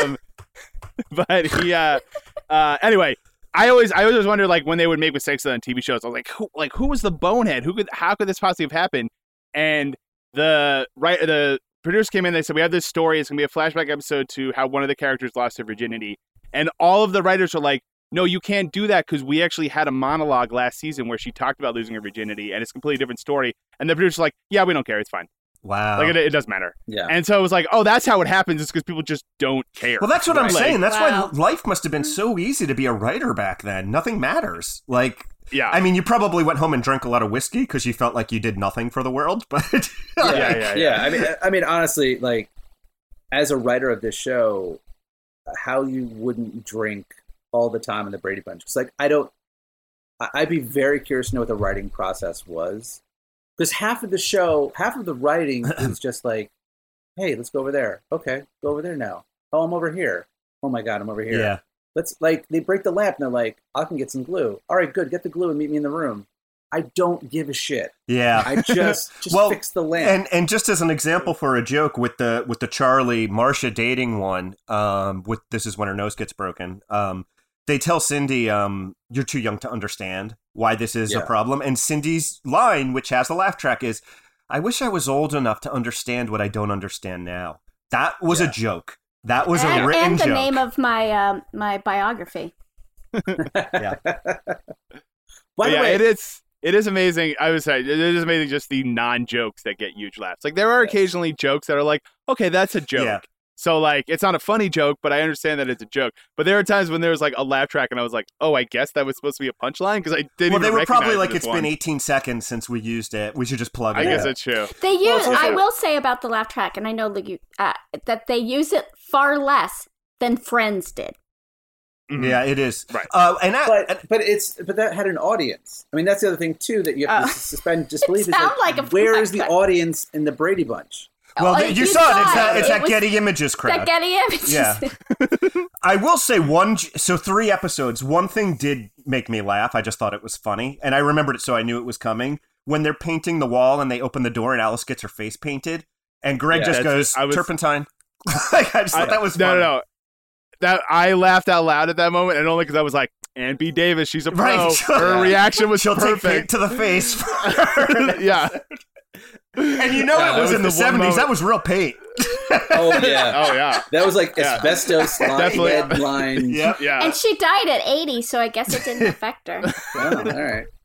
But he, anyway, I always wondered, like, when they would make mistakes on TV shows, I was like, who was the bonehead? How could this possibly have happened? And the producers came in, they said, we have this story, it's going to be a flashback episode to how one of the characters lost their virginity. And all of the writers are like, no, you can't do that because we actually had a monologue last season where she talked about losing her virginity, and it's a completely different story. And the producers are like, yeah, we don't care, it's fine. Wow. Like, it doesn't matter. Yeah. And so it was like, oh, that's how it happens. It's because people just don't care. Well, that's what I'm saying. That's wow. why life must have been so easy to be a writer back then. Nothing matters. Like, yeah. I mean, you probably went home and drank a lot of whiskey because you felt like you did nothing for the world. But yeah. I mean, honestly, like, as a writer of this show, how you wouldn't drink all the time in the Brady Bunch? It's like, I'd be very curious to know what the writing process was. Because half of the writing is just like, hey, let's go over there. Okay, go over there now. Oh, I'm over here. Oh my God, I'm over here. Yeah. Let's, like, they break the lamp and they're like, I can get some glue. All right, good. Get the glue and meet me in the room. I don't give a shit. Yeah. I just well, fix the lamp. And just as an example for a joke with the Charlie Marcia dating one, with This Is When Her Nose Gets Broken, they tell Cindy, you're too young to understand why this is a problem. And Cindy's line, which has a laugh track, is, I wish I was old enough to understand what I don't understand now. That was a joke. That was a written and the joke. name of my my biography. Yeah. By the way, it is amazing. I would say it is amazing just the non-jokes that get huge laughs. Like, there are occasionally jokes that are like, okay, that's a joke. Yeah. So, like, it's not a funny joke, but I understand that it's a joke. But there are times when there was, like, a laugh track, and I was like, oh, I guess that was supposed to be a punchline? Because I didn't even Well, they were probably like, it's been 18 seconds since we used it. We should just plug it I in. guess that's true. They use. also- I will say about the laugh track, and I know that they use it far less than Friends did. Mhm. Yeah, it is. Right. But that had an audience. I mean, that's the other thing too that you have to suspend disbelief. It sounded like a where is the flashback. audience in the Brady Bunch? Well, Oh, you saw it. It's It that was Getty Images crowd. The Getty Images. Yeah. I will say so 3 episodes. One thing did make me laugh. I just thought it was funny. And I remembered it, so I knew it was coming. When they're painting the wall and they open the door and Alice gets her face painted. And Greg just goes, turpentine. Like, I just thought that was funny. No. That I laughed out loud at that moment, and only because I was like, Ann B. Davis, she's a pro. Right. Her reaction was She'll take paint perfect. to the face. Yeah. And you know it was in the 70s. That was real paint. Oh yeah, Oh, yeah. that was like asbestos Definitely. headline. Yep. Yeah. And she died at 80, so I guess it didn't affect her. Oh, all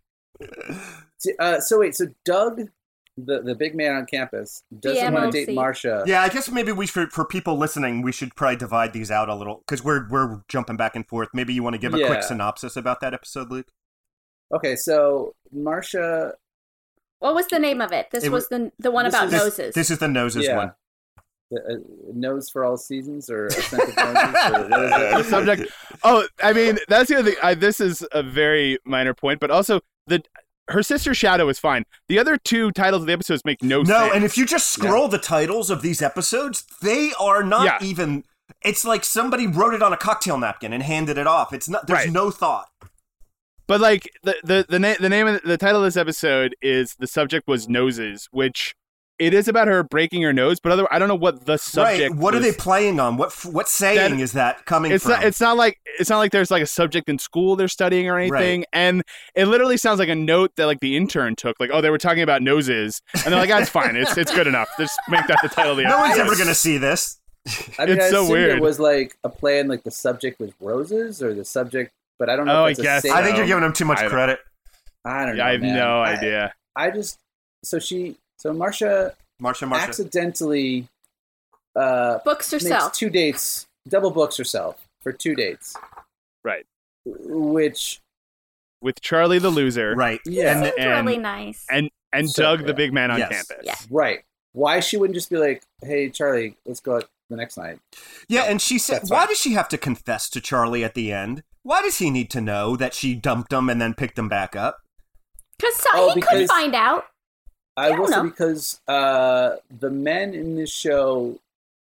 right. So Doug, the big man on campus, doesn't want to date MOC. Marcia. Yeah, I guess maybe we should, for people listening, we should probably divide these out a little because we're jumping back and forth. Maybe you want to give a quick Yeah. synopsis about that episode, Luke? Okay, so Marcia. What was the name of it? This was the one this about is- noses. This is the noses Yeah. one. Nose for all seasons, or a scent of noses, or what is it? The subject. Oh, I mean, that's the other thing. This is a very minor point, but also her sister's shadow is fine. The other 2 titles of the episodes make no sense. No, and if you just scroll the titles of these episodes, they are not even. It's like somebody wrote it on a cocktail napkin and handed it off. It's not. There's Right. no thought. But like the name of the title of this episode is the subject was noses, which it is about her breaking her nose. But I don't know what the subject. Right. What was. are they playing on? What saying is that coming from? It's not like there's like a subject in school they're studying or anything. Right. And it literally sounds like a note that like the intern took. Like, oh, they were talking about noses, and they're like, that's fine. It's good enough. Just make that the title of the No episode. one's ever going to see this. I mean, It's I so assumed weird. It was like a play, and like the subject was roses, or the subject, but I don't know. Oh, if I that's guess a I think saying. you're giving him too much I don't- credit. I don't know. I have man. no idea. I just so Marsha Marsha. accidentally Books herself. makes 2 dates, double books herself for 2 dates, Right. which With Charlie the loser. Right. Yeah. Seems and- really nice. And So, Doug the yeah. big man on Yes. campus. Yeah. right. Why she wouldn't just be like, "Hey, Charlie, let's go out the next night." Yeah, and she said, That's why fine. does she have to confess to Charlie at the end? Why does he need to know that she dumped him and then picked him back up? Because he could because- find out. I don't will say know. because the men in this show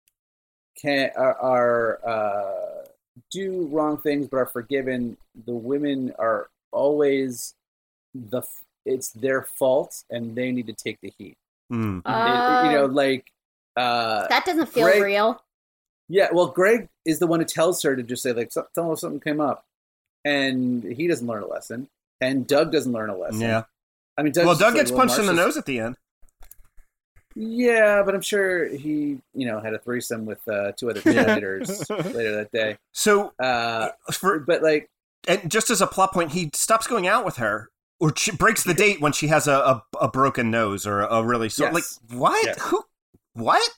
are do wrong things but are forgiven. The women are always it's their fault and they need to take the heat. Hmm. Like That doesn't feel Greg- real. yeah. Well, Greg is the one who tells her to just say like, "Tell us something came up," and he doesn't learn a lesson, and Doug doesn't learn a lesson. Yeah. I mean, Doug's Well, just Doug like, gets punched in the Marsha's- nose at the end. Yeah, but I'm sure he, had a threesome with 2 other cheerleaders later that day. So, But like, and just as a plot point, he stops going out with her, or she breaks the date when she has a broken nose or a really sore. Yes. Like what? Yes. Who? What?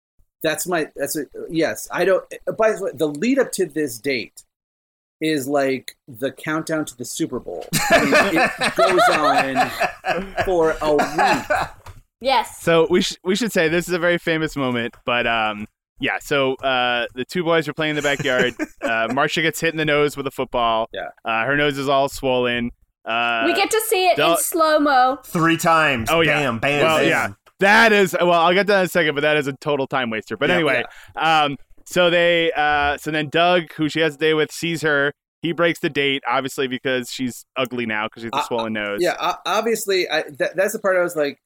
yes. I don't. By the way, the lead up to this date is like the countdown to the Super Bowl. I mean, it goes on for a week. Yes. So we should say this is a very famous moment, but yeah. So the 2 boys are playing in the backyard. Marsha gets hit in the nose with a football. Yeah. Her nose is all swollen. We get to see it in Doug- slow-mo. 3 times. Oh, yeah. Bam, bam, Well, bam. yeah. That is I'll get to that in a second, but that is a total time waster. But Yeah, anyway, so then Doug, who she has a date with, sees her. He breaks the date, obviously because she's ugly now because she has a swollen nose. Yeah, obviously, that's the part I was like,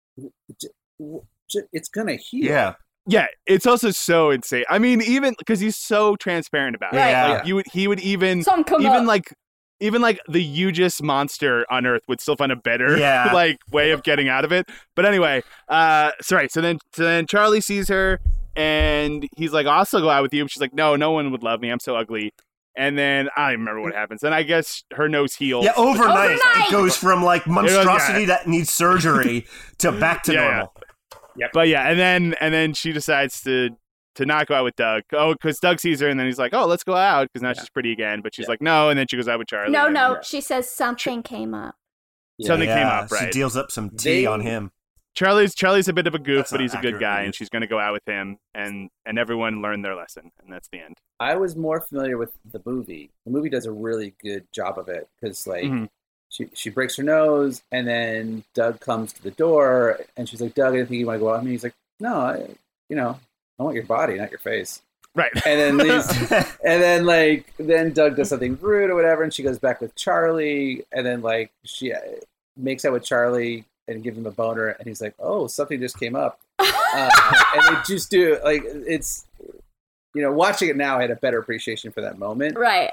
it's gonna heal. Yeah. Yeah, it's also so insane. I mean, even because he's so transparent about it. Right. Yeah. Like he would even Some come even up. like the hugest monster on Earth would still find a better Yeah. like way of getting out of it. But anyway, so then Charlie sees her and he's like, I'll still go out with you. She's like, no one would love me. I'm so ugly. And then I don't even remember what happens. Then I guess her nose heals. Yeah, overnight, Overnight! it goes from like monstrosity yeah. that needs surgery to back to Yeah, normal. But yeah, and then she decides to not go out with Doug. Oh, because Doug sees her and then he's like, oh, let's go out because now she's pretty again. But she's like, no, and then she goes out with Charlie. No, and- no. She says something came up. Something came Yeah, up, right? She deals up some tea They- on him. Charlie's a bit of a goof, That's but not he's a good accurate, guy, dude. and she's going to go out with him, and everyone learned their lesson, and that's the end. I was more familiar with the movie. The movie does a really good job of it because, like, Mhm. she breaks her nose, and then Doug comes to the door, and she's like, "Doug, I didn't think you want to go out with me." He's like, "No, I want your body, not your face." Right. And then leaves, and then Doug does something rude or whatever, and she goes back with Charlie, and then like she makes out with Charlie and gives him a boner, and he's like, "Oh, something just came up," and they just do like it's. Watching it now, I had a better appreciation for that moment. Right.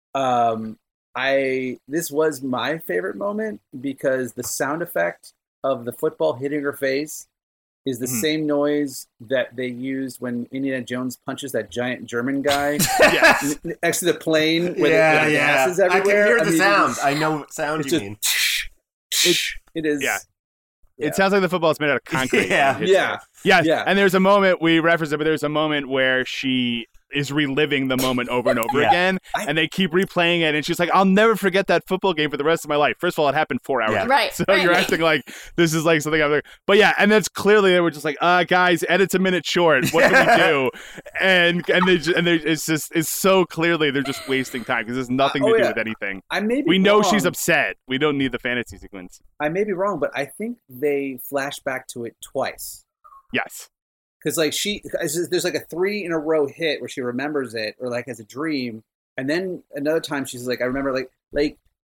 This was my favorite moment because the sound effect of the football hitting her face is the Mhm. same noise that they used when Indiana Jones punches that giant German guy Yes. next to the plane where yeah, the yeah. gas is I can everywhere. hear the mean, sound. I know what sound it's you just- mean. It is. Yeah. Yeah. It sounds like the football is made out of concrete. Yeah. when it hits Yeah. her. Yes. Yeah. And there's a moment, we referenced it, but there's a moment where she is reliving the moment over and over Yeah. again, and they keep replaying it, and she's like, I'll never forget that football game for the rest of my life. First of all, it happened 4 hours Yeah. ago. Right, So right. you're acting like this is like something I'm like, but yeah, and that's clearly they were just like, guys, edit's a minute short. What can we do? and it's so clearly they're just wasting time because there's nothing to do yeah. with anything. I may be We know wrong. she's upset. We don't need the fantasy sequence. I may be wrong, but I think they flash back to it twice. Yes. Because like there's like a 3 in a row hit where she remembers it or like has a dream, and then another time she's like, I remember like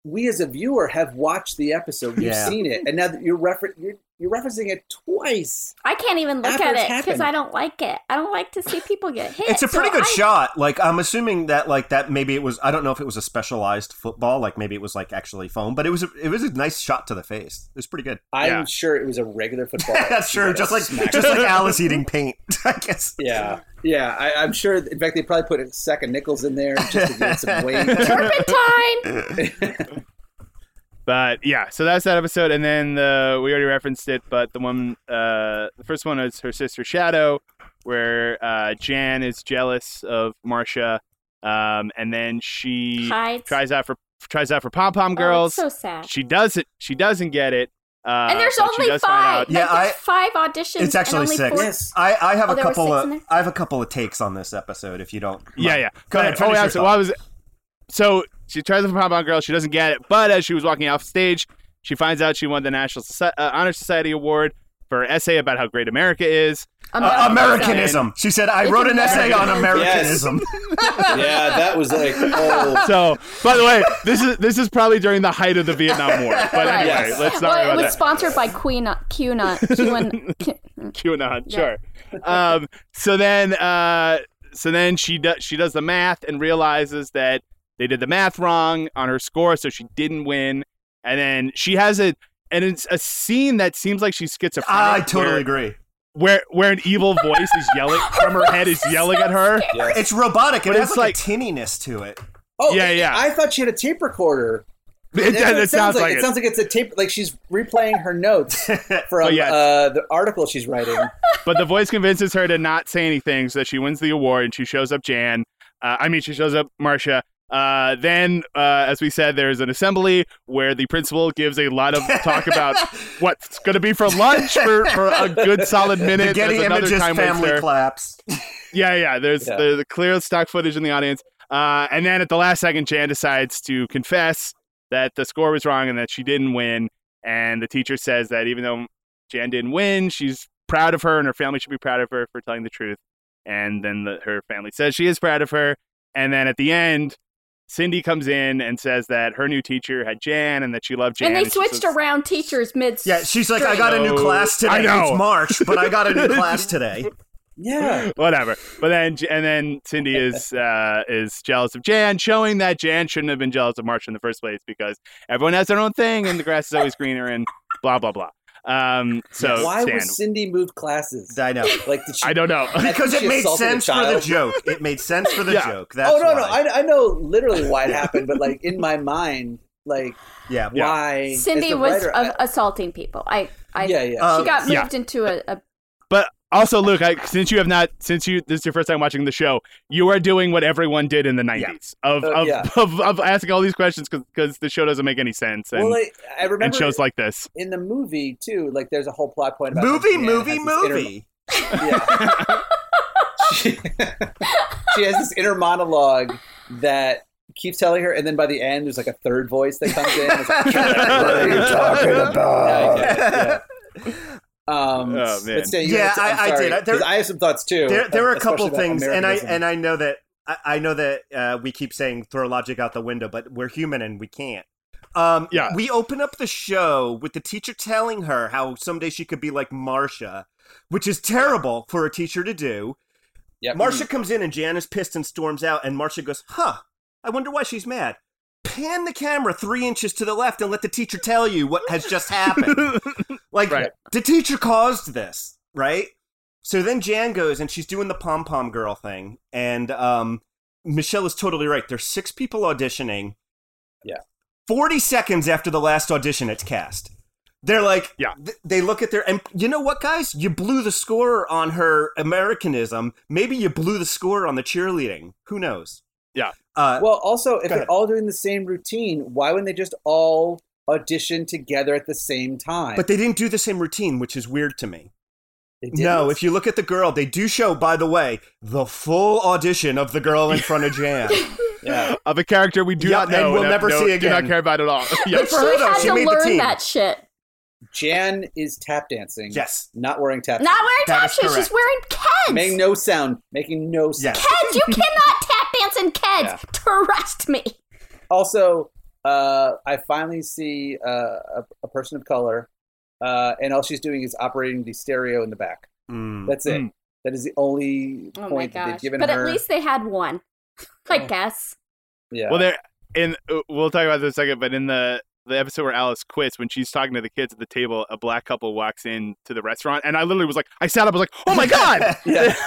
we as a viewer have watched the episode. You've Yeah. seen it, and now that you're referencing it twice. I can't even look After at it's it because happened. I don't like it. I don't like to see people get hit. It's a pretty So good I- shot. Like, I'm assuming that, like, that maybe it was, I don't know if it was a specialized football, like maybe it was like actually foam, but it was a nice shot to the face. It was pretty good. I'm Yeah. sure it was a regular football. That's She sure. got Just a like smack. Alice eating paint, I guess. Yeah, yeah. I'm sure. In fact, they probably put a sack of nickels in there just to get some weight. Turpentine. But yeah, so that's that episode, and then we already referenced it, but the first one is her sister Shadow, where Jan is jealous of Marcia, and then she Hides. tries out for Pom Pom Oh, Girls. it's so sad. She doesn't get it, And there's but she only does find 5. out- Yeah, There's 5 auditions. It's actually and only 6. 4. Yes. I have Oh, a there were couple 6 in of there? I have a couple of takes on this episode. If you don't, Yeah, mind. yeah. Go ahead. Oh finish yeah. your So thought. So she tries out for Pom Pom Girls. She doesn't get it, but as she was walking off stage, she finds out she won the National Honor Society Award for her essay about how great America is. Americanism. She said, "I wrote an essay on Yes. Americanism." Yeah, that was like, oh, So, by the way, this is probably during the height of the Vietnam War. But anyway, Yes. let's not Well, worry it was about sponsored by QAnon. QAnon. Yeah. Sure. So then she does the math and realizes that they did the math wrong on her score, so she didn't win. And then she has it's a scene that seems like she's schizophrenic. I totally where, agree. Where an evil voice is yelling from her head, is yelling at her. yes. It's robotic. But It has it's like like- a tinniness to it. Oh, Yeah. I thought she had a tape recorder. That's what It sounds like it it. sounds like it's a tape. Like she's replaying her notes from yes. the article she's writing. But the voice convinces her to not say anything so that she wins the award, and she shows up she shows up Marcia. Then, as we said, there's an assembly where the principal gives a lot of talk about what's going to be for lunch for a good solid minute. The Getty There's another Images time family waster. claps. Yeah. There's the clear stock footage in the audience. And then at the last second, Jan decides to confess that the score was wrong and that she didn't win. And the teacher says that even though Jan didn't win, she's proud of her and her family should be proud of her for telling the truth. And then her family says she is proud of her. And then at the end, Cindy comes in and says that her new teacher had Jan and that she loved Jan. And they she switched says- around teachers mid. Yeah, she's like, "I got a new No. class today. I know. It's March, but I got a new class today." Yeah. Whatever. But then Cindy is jealous of Jan, showing that Jan shouldn't have been jealous of Marcia in the first place because everyone has their own thing and the grass is always greener and blah blah blah. So Why Stan, was Cindy moved classes? I know. Like, did she, I don't know. Because I it think she made assaulted a sense for the child. joke. It made sense for the Yeah. joke. That's Oh no, why. I know literally why it happened, but like in my mind, like Yeah. why Cindy as the was writer, assaulting people. I yeah. She got moved Yeah. into a But also, Luke, this is your first time watching the show, you are doing what everyone did in the 90s of asking all these questions because the show doesn't make any sense. And, well, like, I remember and shows like this. in the movie too. Like, there's a whole plot point about Movie. Yeah. She has this inner monologue that keeps telling her, and then by the end, there's like a third voice that comes in. It's like, what are you talking about? Yeah. Oh, man. But Stan, you Yeah, had to- I'm I sorry, did. 'cause I have some thoughts too. There were a couple especially about things, and Americanism. I know that we keep saying throw logic out the window, but we're human and we can't. Yeah. We open up the show with the teacher telling her how someday she could be like Marcia, which is terrible for a teacher to do. Yep. Marcia comes in and Jan is pissed and storms out, and Marcia goes, "Huh, I wonder why she's mad." Pan the camera 3 inches to the left and let the teacher tell you what has just happened. Like, Right. the teacher caused this, right? So then Jan goes and she's doing the pom-pom girl thing, and Michelle is totally right. There's 6 people auditioning. Yeah. 40 seconds after the last audition, it's cast. They're like, Yeah. They look at their, and you know what, guys? You blew the score on her Americanism. Maybe you blew the score on the cheerleading. Who knows? Yeah. Well, also, if Go they're ahead. all doing the same routine, why wouldn't they just all audition together at the same time? But they didn't do the same routine, which is weird to me. They didn't? No, if you look at the girl, they do show, by the way, the full audition of the girl in front of Jan. Yeah. Of a character we do Yeah, not know and we'll never see do not again. care about at all. Yeah. Good for her, She though. had She to made the learn team. that shit. Jan is tap dancing. Yes. Not wearing tap. Not wearing That tap is shoes. She's correct. wearing Keds. Making no sound. Making no sound. Yes. Keds. You cannot tap dance in Keds. Yeah. Trust me. Also, I finally see a person of color, and all she's doing is operating the stereo in the back. That's it. That is the only point that they've given but her. But at least they had one, I guess. Yeah. Well, we'll talk about this in a second, but in the episode where Alice quits, when she's talking to the kids at the table, a black couple walks in to the restaurant, and I literally was like, I sat up, I was like, oh my God!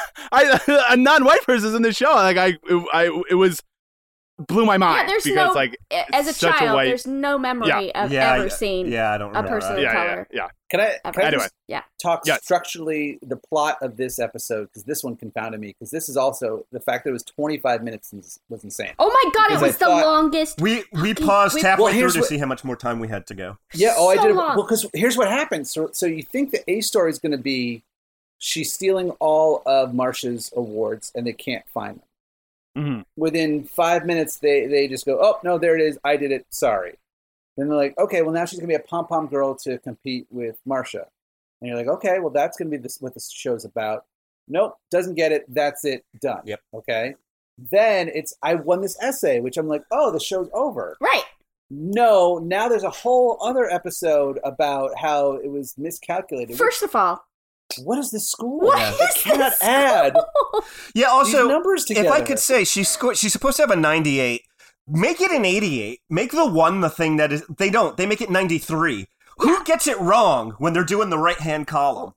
A non-white person is in the show. Like, it was blew my mind. Yeah, there's because, no, like, as a such child, white... there's no memory of ever seeing I don't a remember person that. of color. Yeah. Can I Anyway. just talk structurally the plot of this episode, because this one confounded me, because this is also the fact that it was 25 minutes was insane. Oh my God, Because it was I thought- the longest. We paused halfway through to what- see how much more time we had to go. Yeah, So I did. long. Well, because here's what happens. So you think the A story is going to be she's stealing all of Marsha's awards and they can't find them. Mm-hmm. Within 5 minutes, they just go, oh, no, there it is. I did it. Sorry. Then they're like, okay, well, now she's going to be a pom-pom girl to compete with Marsha. And you're like, okay, well, that's going to be what this show's about. Nope, doesn't get it. That's it. Done. Yep. Okay. Then I won this essay, which I'm like, oh, the show's over. Right. No, now there's a whole other episode about how it was miscalculated. First of all, What is this school? what I is cannot this add school? Yeah, also, these numbers together. if I could say, she's supposed to have a 98. Make it an 88. Make the one the thing that is... They don't. They make it 93. Who gets it wrong when they're doing the right-hand column?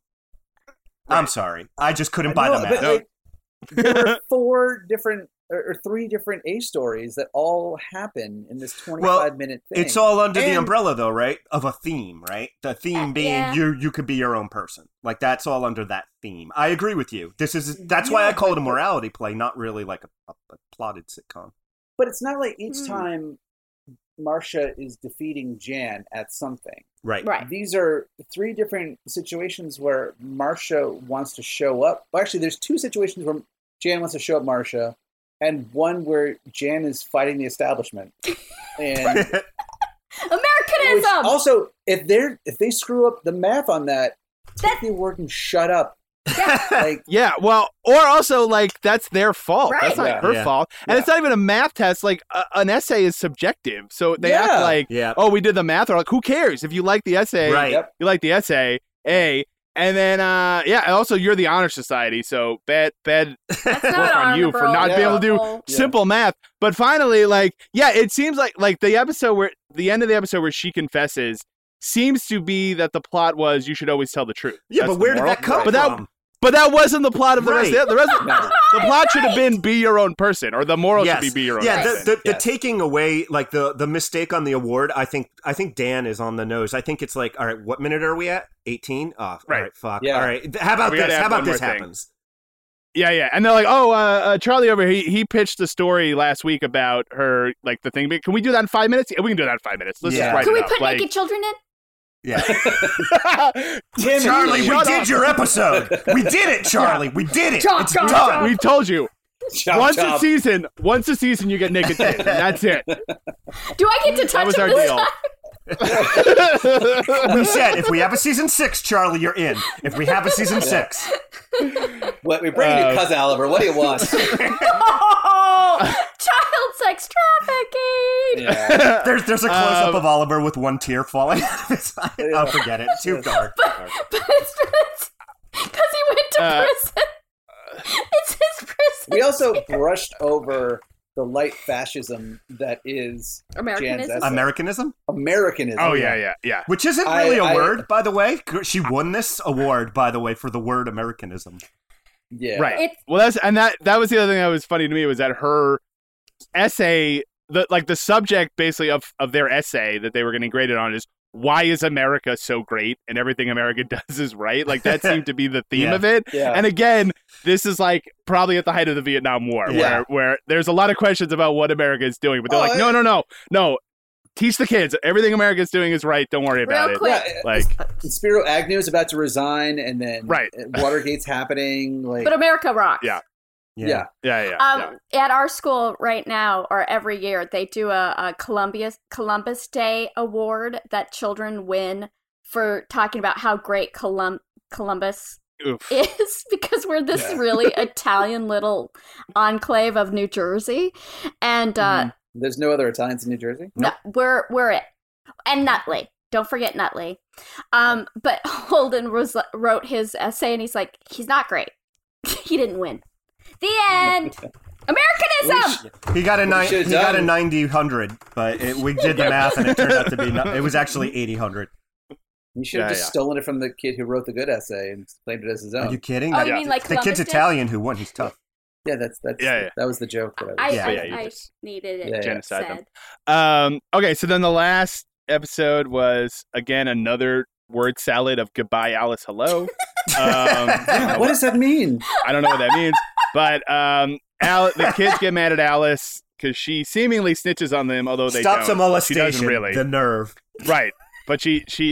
I'm sorry. I just couldn't buy the math. But, there were 4 different or 3 different A stories that all happen in this 25-minute thing. It's all under the umbrella, though, right? Of a theme, right? The theme being you could be your own person. Like, that's all under that theme. I agree with you. That's why I call it a morality play, not really like a plotted sitcom. But it's not like each time Marsha is defeating Jan at something. Right. These are 3 different situations where Marsha wants to show up. Well, actually, there's 2 situations where Jan wants to show up Marsha, and one where Jan is fighting the establishment. And Americanism! also, if they screw up the math on that, take the word and shut up. Like, yeah, well, or also, like, that's their fault. Right. That's not her fault. And it's not even a math test. Like, an essay is subjective. So they act like, oh, we did the math. Or like, who cares? If you like the essay, you like the essay, A. And then, also, you're the Honor Society. So bad work on you for not being able to do simple math. But finally, like, it seems like the end of the episode where she confesses seems to be that the plot was you should always tell the truth. Yeah, That's but where did that come from? But that wasn't the plot of the rest. The plot should have been be your own person, or the moral should be your own person. The taking away, like the mistake on the award, I think Dan is on the nose. I think it's like, all right, what minute are we at? 18? Oh, all right, fuck. Yeah. All right, how about this? How about this happens? Yeah. And they're like, Charlie over here, he pitched a story last week about her, like, the thing. Can we do that in 5 minutes? Yeah, we can do that in 5 minutes. Let's just write Can it we up. put naked children in? Yeah. Tim, Charlie, we did your episode. We did it, Charlie. We did it. It's done. We told you. Once a season, you get naked kids, and that's it. Do I get to touch That was him our this deal. time? We said, if we have a season 6, Charlie, you're in. If we have a season 6. What, we're bringing you Cousin Oliver. What do you want? Child sex trafficking! Yeah. There's a close-up of Oliver with one tear falling out of his eye. Oh, forget it. Too dark. But it's because he went to prison. It's his prison. We also brushed over the light fascism that is Americanism. Jan's essay. Americanism? Oh, yeah. Which isn't really a word, by the way. She won this award, by the way, for the word Americanism. Yeah. Right. That was the other thing that was funny to me was that her essay, the subject basically of their essay that they were getting graded on is why is America so great and everything America does is right? Like that seemed to be the theme of it. Yeah. And again, this is like probably at the height of the Vietnam War where there's a lot of questions about what America is doing, but they're no. Teach the kids. Everything America is doing is right. Don't worry about it. Yeah, like Spiro Agnew is about to resign, and then Watergate's happening. Like, but America rocks. Yeah. At our school right now, or every year, they do a Columbus Day award that children win for talking about how great Columbus is, because we're this really Italian little enclave of New Jersey, and There's no other Italians in New Jersey? No, we're it. And Nutley. Don't forget Nutley. But Holden wrote his essay, and he's like, he's not great. He didn't win. The end. Americanism. He got a should've 90-100, but we did the math, and it turned out to be it was actually 80-100. You should have just stolen it from the kid who wrote the good essay and claimed it as his own. Are you kidding? Oh, you mean like the Columbus kid's did? Italian who won. He's tough. Yeah, that was the joke that I was. I needed it genocide said. them. Okay, so then the last episode was again another word salad of goodbye, Alice, hello. What does that mean? I don't know what that means, but the kids get mad at Alice because she seemingly snitches on them, although they Stops don't. a molestation. She doesn't really. The nerve. Right. But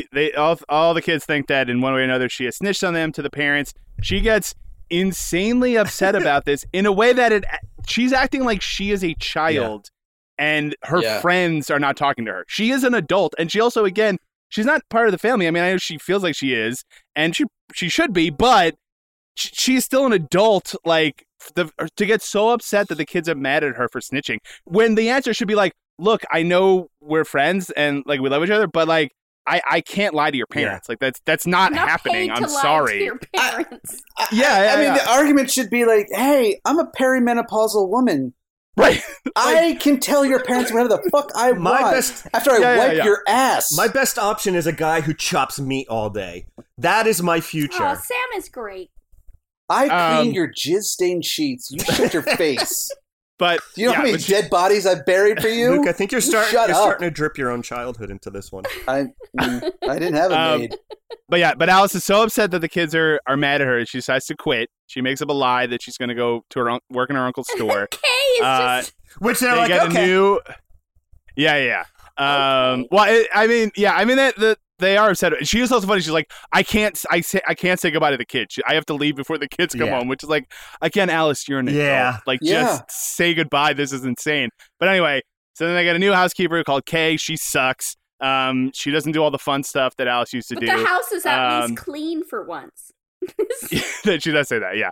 all the kids think that in one way or another she has snitched on them to the parents. She gets insanely upset about this in a way that she's acting like she is a child and her friends are not talking to her. She is an adult, and she also, again, she's not part of the family. I mean, I know she feels like she is, and she should be, but she's still an adult, like, to get so upset that the kids are mad at her for snitching, when the answer should be like, look, I know we're friends and, like, we love each other, but, like, I can't lie to your parents. Like, that's not happening. I'm sorry. To your parents. I mean, the argument should be like, hey, I'm a perimenopausal woman. Right. I can tell your parents whatever the fuck I want after I wipe your ass. My best option is a guy who chops meat all day. That is my future. Oh, Sam is great. I clean your jizz-stained sheets. You shut your face. But do you know how many dead bodies I've buried for you? Luke, I think you're starting to drip your own childhood into this one. I didn't have it made. But Alice is so upset that the kids are mad at her. She decides to quit. She makes up a lie that she's going to go to work in her uncle's store. Kay is just... Which they're they like, get okay. a new... Yeah. Okay. Well, I mean that they are upset. She is also funny. She's like, I can't say goodbye to the kids. I have to leave before the kids come home, which is like, again, Alice, you're an adult. Like, just say goodbye. This is insane. But anyway, so then they got a new housekeeper called Kay. She sucks. She doesn't do all the fun stuff that Alice used to do. The house is at least clean for once. She does say that, yeah.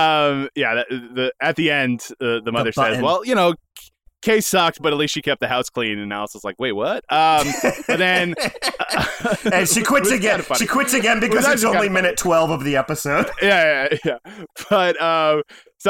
At the end, the mother says, well, you know, Kay sucked, but at least she kept the house clean. And Alice is like, wait, what? But then... and she quits again. She quits again because it's only minute 12 of the episode. Yeah. But, so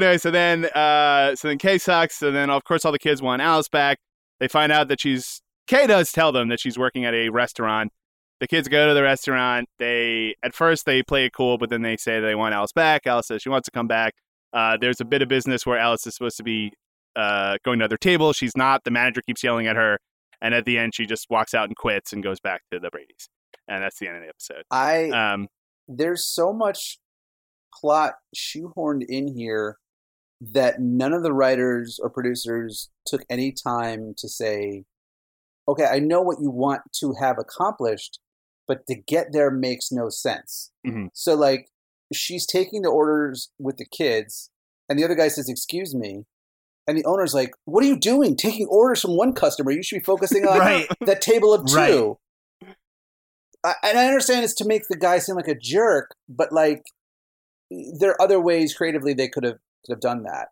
then Kay sucks. And then, of course, all the kids want Alice back. They find out that Kay does tell them that she's working at a restaurant. The kids go to the restaurant. At first they play it cool, but then they say they want Alice back. Alice says she wants to come back. There's a bit of business where Alice is supposed to be going to other table. She's not. The manager keeps yelling at her, and at the end she just walks out and quits and goes back to the Brady's, and that's the end of the episode. There's so much plot shoehorned in here that none of the writers or producers took any time to say, okay, I know what you want to have accomplished, but to get there makes no sense. Mm-hmm. So, like, she's taking the orders with the kids, and the other guy says, excuse me. And the owner's like, what are you doing? Taking orders from one customer. You should be focusing on that table of two. Right. And I understand it's to make the guy seem like a jerk, but, like, there are other ways creatively they could have done that.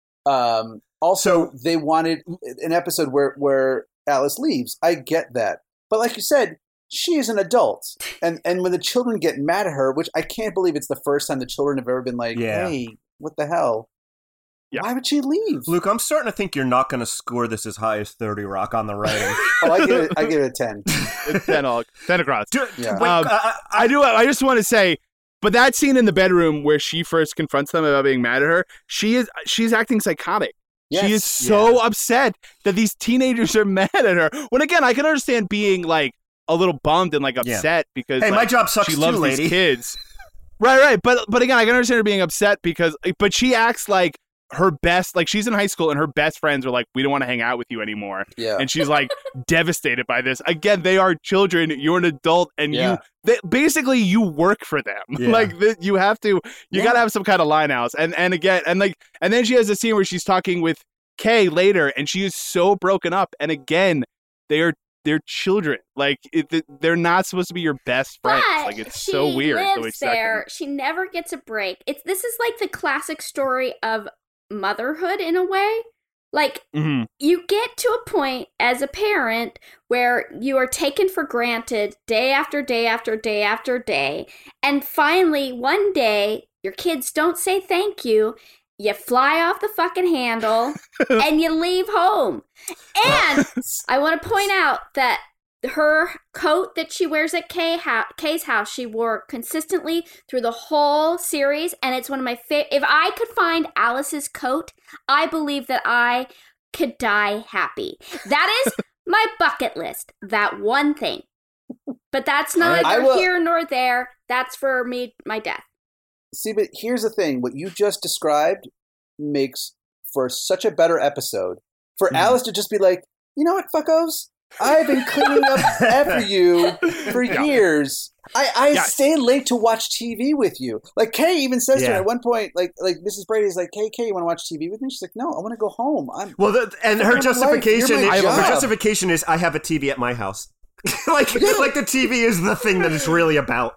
Also, they wanted an episode where Alice leaves. I get that. But like you said, she is an adult. And when the children get mad at her, which I can't believe it's the first time the children have ever been like, hey, what the hell? Yeah. Why would she leave? Luke, I'm starting to think you're not going to score this as high as 30 Rock on the writing. I give it a 10. It's 10 across. Yeah. I just want to say, but that scene in the bedroom where she first confronts them about being mad at her, she's acting psychotic. Yes. She is so upset that these teenagers are mad at her. When again, I can understand being like a little bummed and like upset because my job sucks she loves too, lady. These kids. Right. But again, I can understand her being upset because she acts like her best, like she's in high school and her best friends are like, we don't want to hang out with you anymore. Yeah. And she's like devastated by this. Again, they are children. You're an adult and basically you work for them. Yeah. Like you have to, you got to have some kind of line outs. And then she has a scene where she's talking with Kay later and she is so broken up. And again, they're children. Like they're not supposed to be your best friends. But like it's so weird. She lives there. She never gets a break. This is like the classic story of motherhood in a way. Like, you get to a point as a parent where you are taken for granted day after day after day after day. And finally, one day, your kids don't say thank you. You fly off the fucking handle and you leave home. And I want to point out that her coat that she wears at Kay's house, she wore consistently through the whole series, and it's one of my favorite. If I could find Alice's coat, I believe that I could die happy. That is my bucket list, that one thing. But that's neither here nor there. That's for me, my death. See, but here's the thing. What you just described makes for such a better episode. For Alice to just be like, you know what, fuckos? I've been cleaning up after you for years. I stay late to watch TV with you. Like Kay even says to her at one point, like Mrs. Brady's like, Kay, you want to watch TV with me? She's like, no, I want to go home. Her justification is I have a TV at my house. like the TV is the thing that it's really about.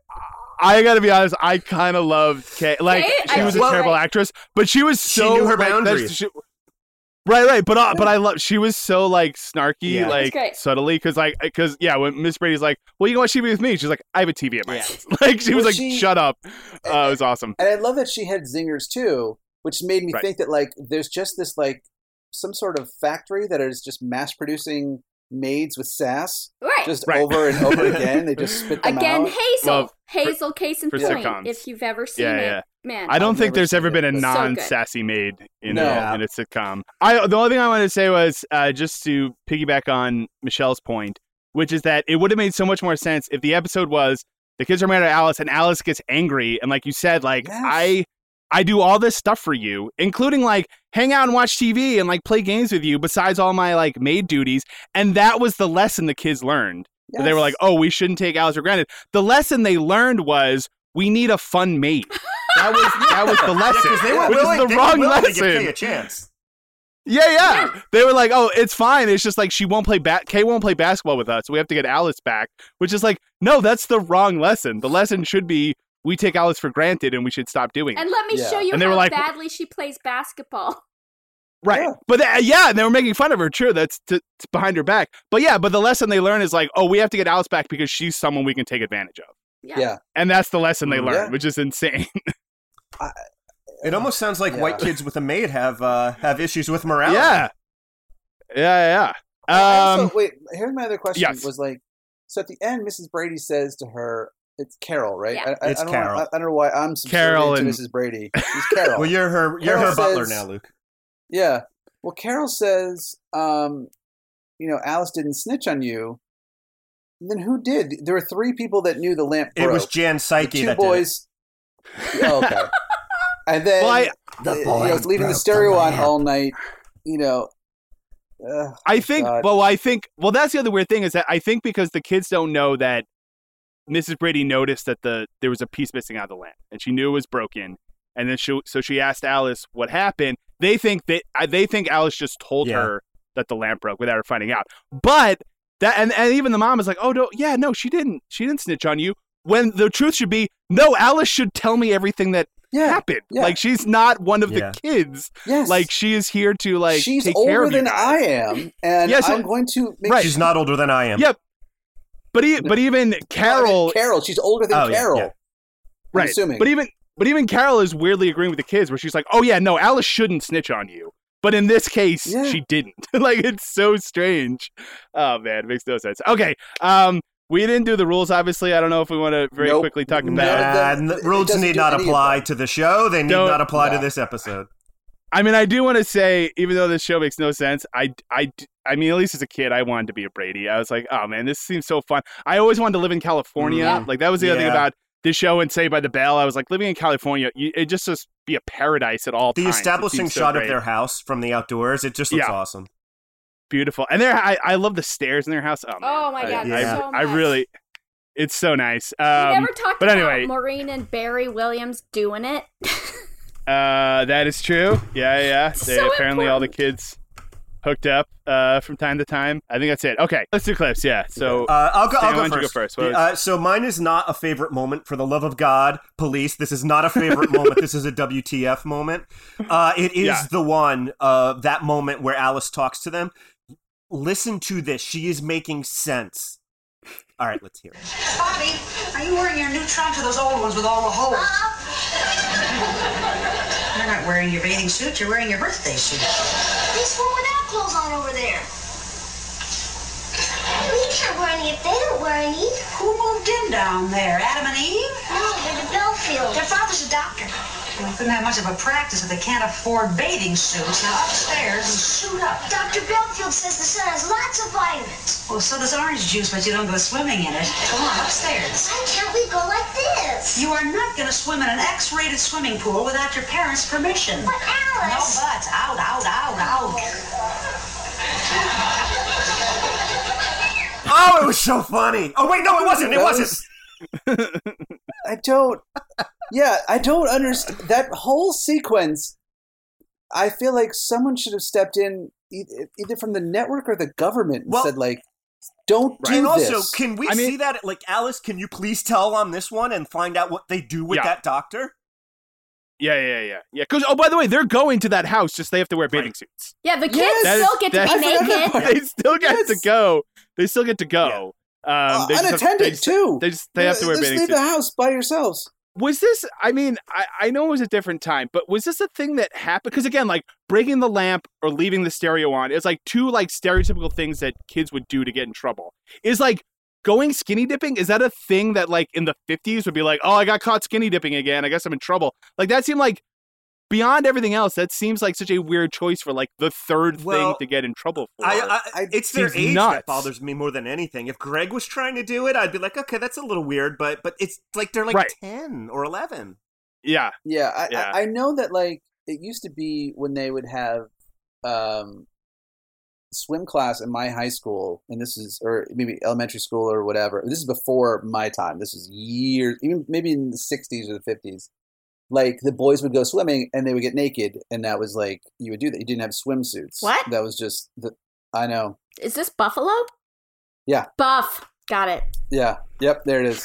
I gotta be honest, I kind of loved Kay. Like, she was a terrible actress, but she was so... She knew her boundaries. Right, but I love. She was so like snarky, like subtly, because when Miss Brady's like, "Well, you can watch TV with me," she's like, "I have a TV at my house." Like she was like, "Shut up." It was awesome. And I love that she had zingers too, which made me think that like there's just this like some sort of factory that is just mass producing maids with sass, just over and over again. They just spit them out. Hazel, case in point. Sitcoms. If you've ever seen it. Man, I don't think there's ever been a non-sassy maid in a sitcom. The only thing I wanted to say was just to piggyback on Michelle's point, which is that it would have made so much more sense if the episode was the kids are mad at Alice and Alice gets angry and like you said, like I do all this stuff for you, including like hang out and watch TV and like play games with you besides all my like maid duties, and that was the lesson the kids learned. Yes. They were like, oh, we shouldn't take Alice for granted. The lesson they learned was we need a fun maid. That was the lesson. They were willing, the wrong lesson. To give Kay a chance. Yeah. They were like, "Oh, it's fine. It's just like she won't play Kay won't play basketball with us. So we have to get Alice back." Which is like, no, that's the wrong lesson. The lesson should be we take Alice for granted and we should stop doing it. And let me show you how badly she plays basketball. Right. Yeah. But and they were making fun of her. True, that's behind her back. But but the lesson they learn is like, oh, we have to get Alice back because she's someone we can take advantage of. Yeah. And that's the lesson they learned, which is insane. It almost sounds like white kids with a maid have issues with morality. Yeah. Also, wait, here's my other question. Was like, so at the end, Mrs. Brady says to her, it's Carol, right? Yeah. It's Carol. I don't know why I'm Carol to Mrs. Brady. It's Carol. Well, you're her butler now, Luke. Yeah. Well, Carol says, Alice didn't snitch on you. Then who did? There were 3 people that knew the lamp broke. It was Jan Psyche that boys. Did it. Oh, okay. And then leaving the stereo on all night. I think. Well, that's the other weird thing is that I think because the kids don't know that Mrs. Brady noticed that there was a piece missing out of the lamp, and she knew it was broken, and then she asked Alice what happened. They think Alice just told her that the lamp broke without her finding out, but. And even the mom is like, oh, no, she didn't snitch on you. When the truth should be, no, Alice should tell me everything that happened. Yeah. Like, she's not one of the kids. Yes. Like, she is here to, like, she's take care of you. She's older than I am, and I'm going to make She's not older than I am. Yep. But even Carol... Carol, she's older than Carol. Yeah. Right. I'm assuming. But even Carol is weirdly agreeing with the kids, where she's like, oh, yeah, no, Alice shouldn't snitch on you. But in this case, she didn't. Like, it's so strange. Oh, man, it makes no sense. Okay, we didn't do the rules, obviously. I don't know if we want to very quickly talk about it. Rules need not apply to the show. They need not apply to this episode. I mean, I do want to say, even though this show makes no sense, I mean, at least as a kid, I wanted to be a Brady. I was like, oh, man, this seems so fun. I always wanted to live in California. Yeah. Like, that was the other thing about this show and Saved by the Bell. I was like, living in California, it just be a paradise at all times. The establishing shot of their house from the outdoors, it just looks awesome. Beautiful. And I love the stairs in their house. Oh my God, so much. I really, it's so nice. We never talked about Maureen and Barry Williams doing it. That is true. Yeah. Apparently all the kids hooked up from time to time. I think that's it. Okay, let's do clips. Yeah. So I'll go Stan, why don't first. you go first? What was- So mine is not a favorite moment. For the love of God, police. This is not a favorite moment. This is a WTF moment. It is the one, that moment where Alice talks to them. Listen to this. She is making sense. All right, let's hear it. Bobby, are you wearing your new trunks or those old ones with all the holes? You're not wearing your bathing suit, you're wearing your birthday suit. There's one without clothes on over there. We can't wear any if they don't wear any. Who moved in down there? Adam and Eve? No, they're the Belfield. Their father's a doctor. Well, they couldn't have much of a practice if they can't afford bathing suits. Now upstairs and suit up. Dr. Belfield says the sun has lots of vitamins. Well, so does orange juice, but you don't go swimming in it. Come on, upstairs. Why can't we go like this? You are not going to swim in an X-rated swimming pool without your parents' permission. But No Alice. buts. Out, out, out, out. Oh, it was so funny. Oh, wait, no, it wasn't. It wasn't. I don't understand that whole sequence. I feel like someone should have stepped in either from the network or the government and said, like, don't do And this. also, can we see that? Like, Alice, can you please tell on this one and find out what they do with that doctor? Yeah. Because by the way, they're going to that house. Just they have to wear bathing suits. Yeah, the kids still get to be naked. They still get to go. They still get to go. They just unattended too. They have to wear bathing leave suits. the house by yourselves. Was this, I mean, I know it was a different time, but was this a thing that happened? Because again, like breaking the lamp or leaving the stereo on, it's like two like stereotypical things that kids would do to get in trouble. Is like going skinny dipping, is that a thing that like in the 50s would be like, oh, I got caught skinny dipping again, I guess I'm in trouble. Like that seemed like, beyond everything else, that seems like such a weird choice for like the third thing to get in trouble for. It's their seems age nuts. that bothers me more than anything. If Greg was trying to do it, I'd be like, okay, that's a little weird, but it's like they're like 10 or 11. Yeah. I know that like it used to be when they would have swim class in my high school, and this is, or maybe elementary school or whatever. This is before my time. This is years, even maybe in the 60s or the 50s. Like the boys would go swimming and they would get naked, and that was like you would do that. You didn't have swimsuits. What? That was just I know. Is this Buffalo? Yeah. Buff. Got it. Yeah. Yep. There it is.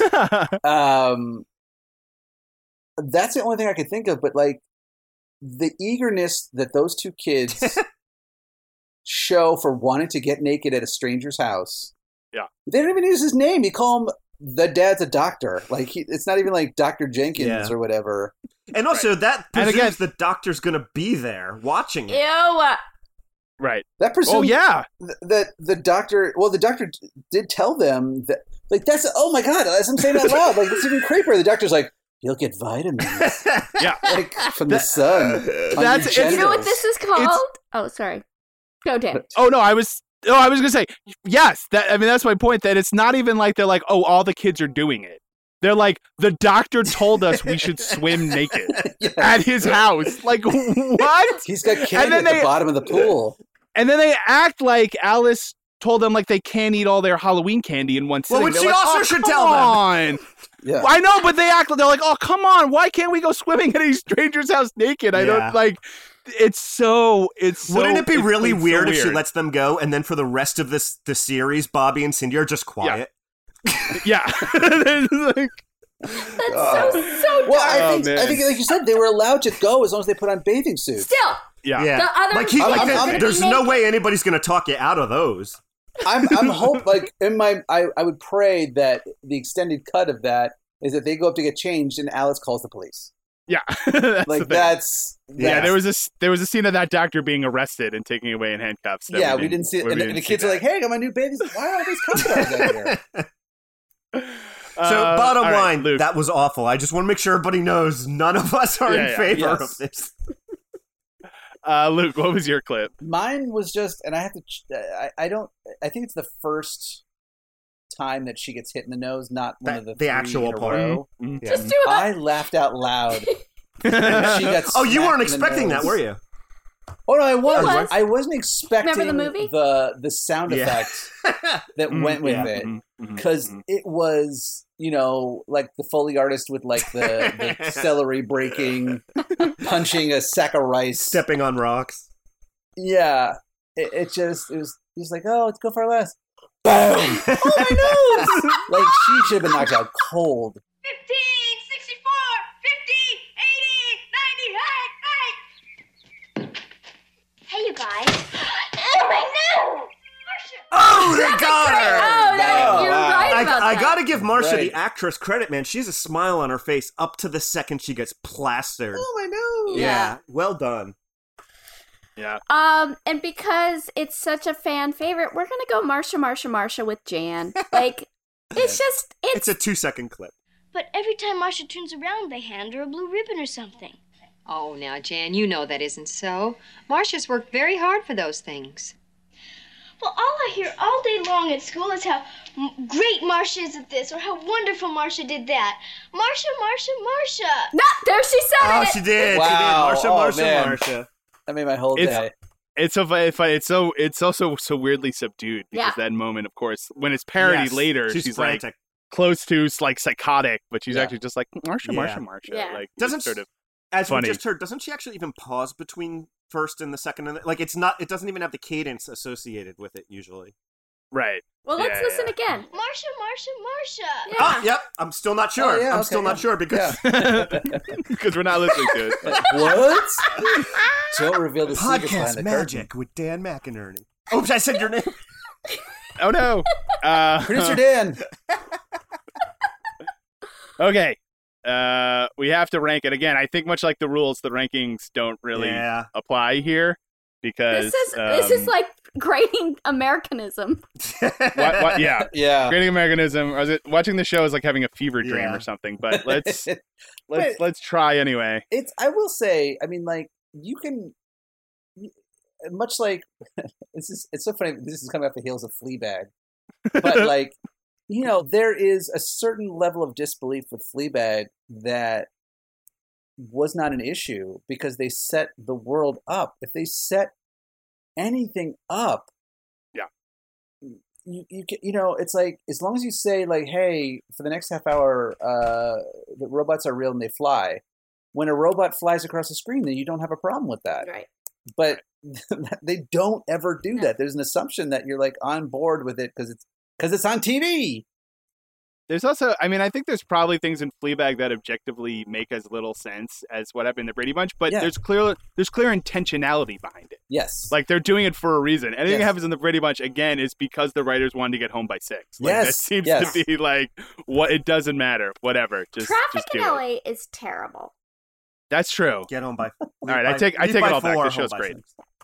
That's the only thing I could think of. But like the eagerness that those two kids show for wanting to get naked at a stranger's house. Yeah. They don't even use his name. You call him the dad's a doctor. Like it's not even like Dr. Jenkins or whatever. And also that presumes the doctor's going to be there watching it. Ew. Right. That presumes that the doctor. Well, the doctor did tell them that. Like that's oh my god! As I'm saying that loud, like it's even creepier. The doctor's like, "You'll get vitamins." Yeah, like from the sun. That's you know what this is called? Oh, sorry. Go, Dan. Oh no, I was gonna say yes. That's my point. That it's not even like they're like, oh, all the kids are doing it. They're like, the doctor told us we should swim naked at his house. Like, what? He's got candy at the bottom of the pool. And then they act like Alice told them like they can't eat all their Halloween candy in one sitting. Well, which she like, also should tell them. Yeah. I know, but they act. They're like, oh, come on. Why can't we go swimming at a stranger's house naked? I don't like. It's so. Wouldn't it be really weird if she lets them go, and then for the rest of the series, Bobby and Cindy are just quiet? Yeah. That's so dark. Well, I think, like you said, they were allowed to go as long as they put on bathing suits. Still. Yeah. The other there's no way anybody's going to talk you out of those. I'm hope like in my I would pray that the extended cut of that is that they go up to get changed and Alice calls the police. Yeah. that's there was a scene of that doctor being arrested and taken away in handcuffs. We didn't see it. And the kids are like, "Hey, I got my new bathing suit. Why are all these cop cars out here?" So bottom line, Luke. that was awful. I just want to make sure everybody knows none of us are in favor of this. Luke, what was your clip? Mine was just, and I have to, I think it's the first time that she gets hit in the nose, not one of the actual part. Mm-hmm. Just do that. I laughed out loud. She got you weren't smacked in the expecting nose. that, were you? Oh no, I was. You was? I wasn't expecting Remember the movie? the sound effect that went with it, because it was, like the Foley artist with like the celery breaking, punching a sack of rice, stepping on rocks. Yeah, it was like, oh, let's go for our last. Boom! Oh my nose! Like she should have been knocked out cold. 15, 64, 50, 80, 90, hey! Hey, you guys. Oh, my nose! Oh, they got her! Oh, you're right about I that. gotta give Marcia, Right. the actress, credit, man. She has a smile on her face up to the second she gets plastered. Oh my nose! Yeah, well done. Yeah. And because it's such a fan favorite, we're gonna go Marsha with Jan. Like, it's just It's a 2-second clip. But every time Marcia turns around, they hand her a blue ribbon or something. Oh, now, Jan, you know that isn't so. Marcia's worked very hard for those things. Well, all I hear all day long at school is how great Marcia is at this or how wonderful Marcia did that. Marcia, Marcia, Marcia. no. There she said Oh, it. she did. Wow. She did. Oh, Marcia, man. Marcia. That made my whole It's- day. It's so funny. It's also so weirdly subdued because Yeah. that moment, of course, when it's parodied Yes, later, she's like frantic. close to like psychotic, but she's Yeah. actually just like Marcia, Yeah. Marcia. Yeah. Like Doesn't it's sort of As funny. we just heard, doesn't she actually even pause between first and the second? And like, it's not. It doesn't even have the cadence associated with it usually. right. Well, let's Yeah, listen yeah. again. Marcia, Marcia, Marcia. Yeah. Oh, yep. I'm still not sure. Oh, yeah, I'm okay, still not yeah. sure because Because we're not listening to it. What? Don't reveal the secret behind podcast the magic with Dan McInerney. Oops, I said your name. Oh no. Producer Dan. Okay. We have to rank it again. I think much like the rules, the rankings don't really Yeah. apply here because This is like grading Americanism. yeah. Yeah. Grading Americanism. Or is it watching the show is like having a fever dream Yeah. or something? But let's Wait. let's try anyway. It's. I will say. I mean, like you can. Much like it's so funny. This is coming off the heels of Fleabag, but like there is a certain level of disbelief with Fleabag that was not an issue because they set the world up. If they set anything up, Yeah. it's like as long as you say like, hey, for the next half hour, the robots are real and they fly. When a robot flies across the screen, then you don't have a problem with that. Right. But they don't ever do that. There's an assumption that you're like on board with it because it's on TV. There's also, I mean, I think there's probably things in Fleabag that objectively make as little sense as what happened in the Brady Bunch, but Yeah. there's clear intentionality behind it. Yes. Like they're doing it for a reason. Anything Yes. that happens in the Brady Bunch again is because the writers wanted to get home by 6. Like, that Yes, seems yes. to be like what it doesn't matter. Whatever. Traffic just do in it. LA is terrible. That's true. Get home by. All right, I take it all back. The show's great.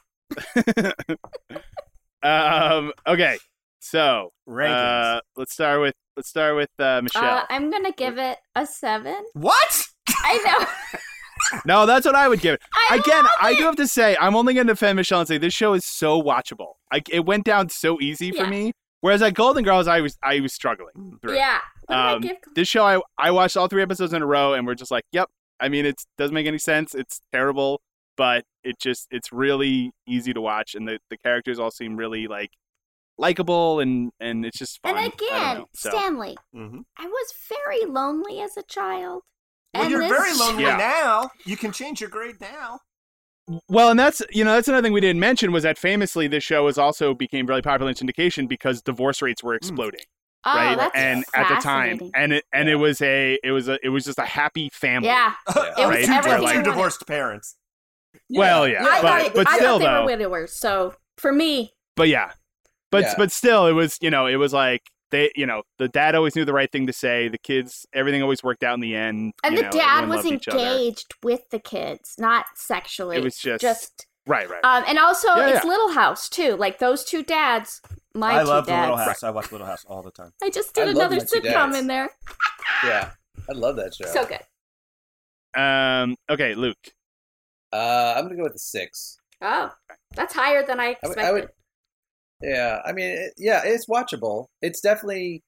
Okay. So Rankings. let's start with Michelle. I'm gonna give it a 7. What? I know. No, that's what I would give it. I Again, love I it. do have to say, I'm only going to defend Michelle and say this show is so watchable. It went down so easy for Yeah. me. Whereas at Golden Girls, I was struggling through. Yeah. What did I give? This show, I watched all 3 episodes in a row, and we're just like, yep. I mean, it doesn't make any sense. It's terrible, but it's really easy to watch, and the characters all seem really likable, and it's just fun. And I don't again, know, so. Stanley, Mhm. I was very lonely as a child. Well, And you're this very lonely Yeah. now. You can change your grade now. Well, and that's another thing we didn't mention was that famously this show became really popular in syndication because divorce rates were exploding. Oh, Right, that's and at the time, fascinating. it was just a happy family. Yeah. It was Right, everything where, I like- Two wanted. divorced parents. Well, yeah, I thought, but I still thought they though, were widowers, so for me, but yeah, but Yeah. but still, it was it was like the dad always knew the right thing to say. The kids, everything always worked out in the end. and the dad everyone was loved each other. engaged with the kids, not sexually. It was just right. and also Yeah, it's yeah. Little House too. Like those two dads, my I two love the dads. Little House. I watch Little House all the time. I just I did love another My Two sitcom Dads. in there. Yeah. I love that show. So good. Okay, Luke. I'm gonna go with the 6. Oh, that's higher than I I would- expected. Yeah, I mean, it's watchable. It's definitely.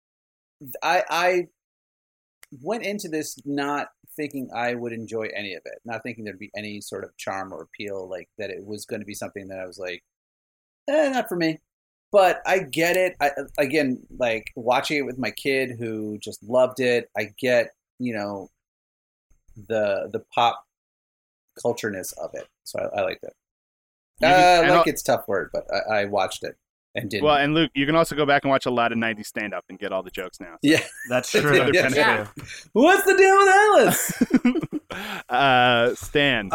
I went into this not thinking I would enjoy any of it, not thinking there'd be any sort of charm or appeal, like that it was going to be something that I was like, not for me. But I get it. Again, like watching it with my kid who just loved it. I get, the pop cultureness of it. So I liked it. Like it's tough word, but I watched it and didn't. Well, and Luke, you can also go back and watch a lot of 90s stand-up and get all the jokes now. Yeah, that's true. Yeah. What's the deal with Alice? Stan.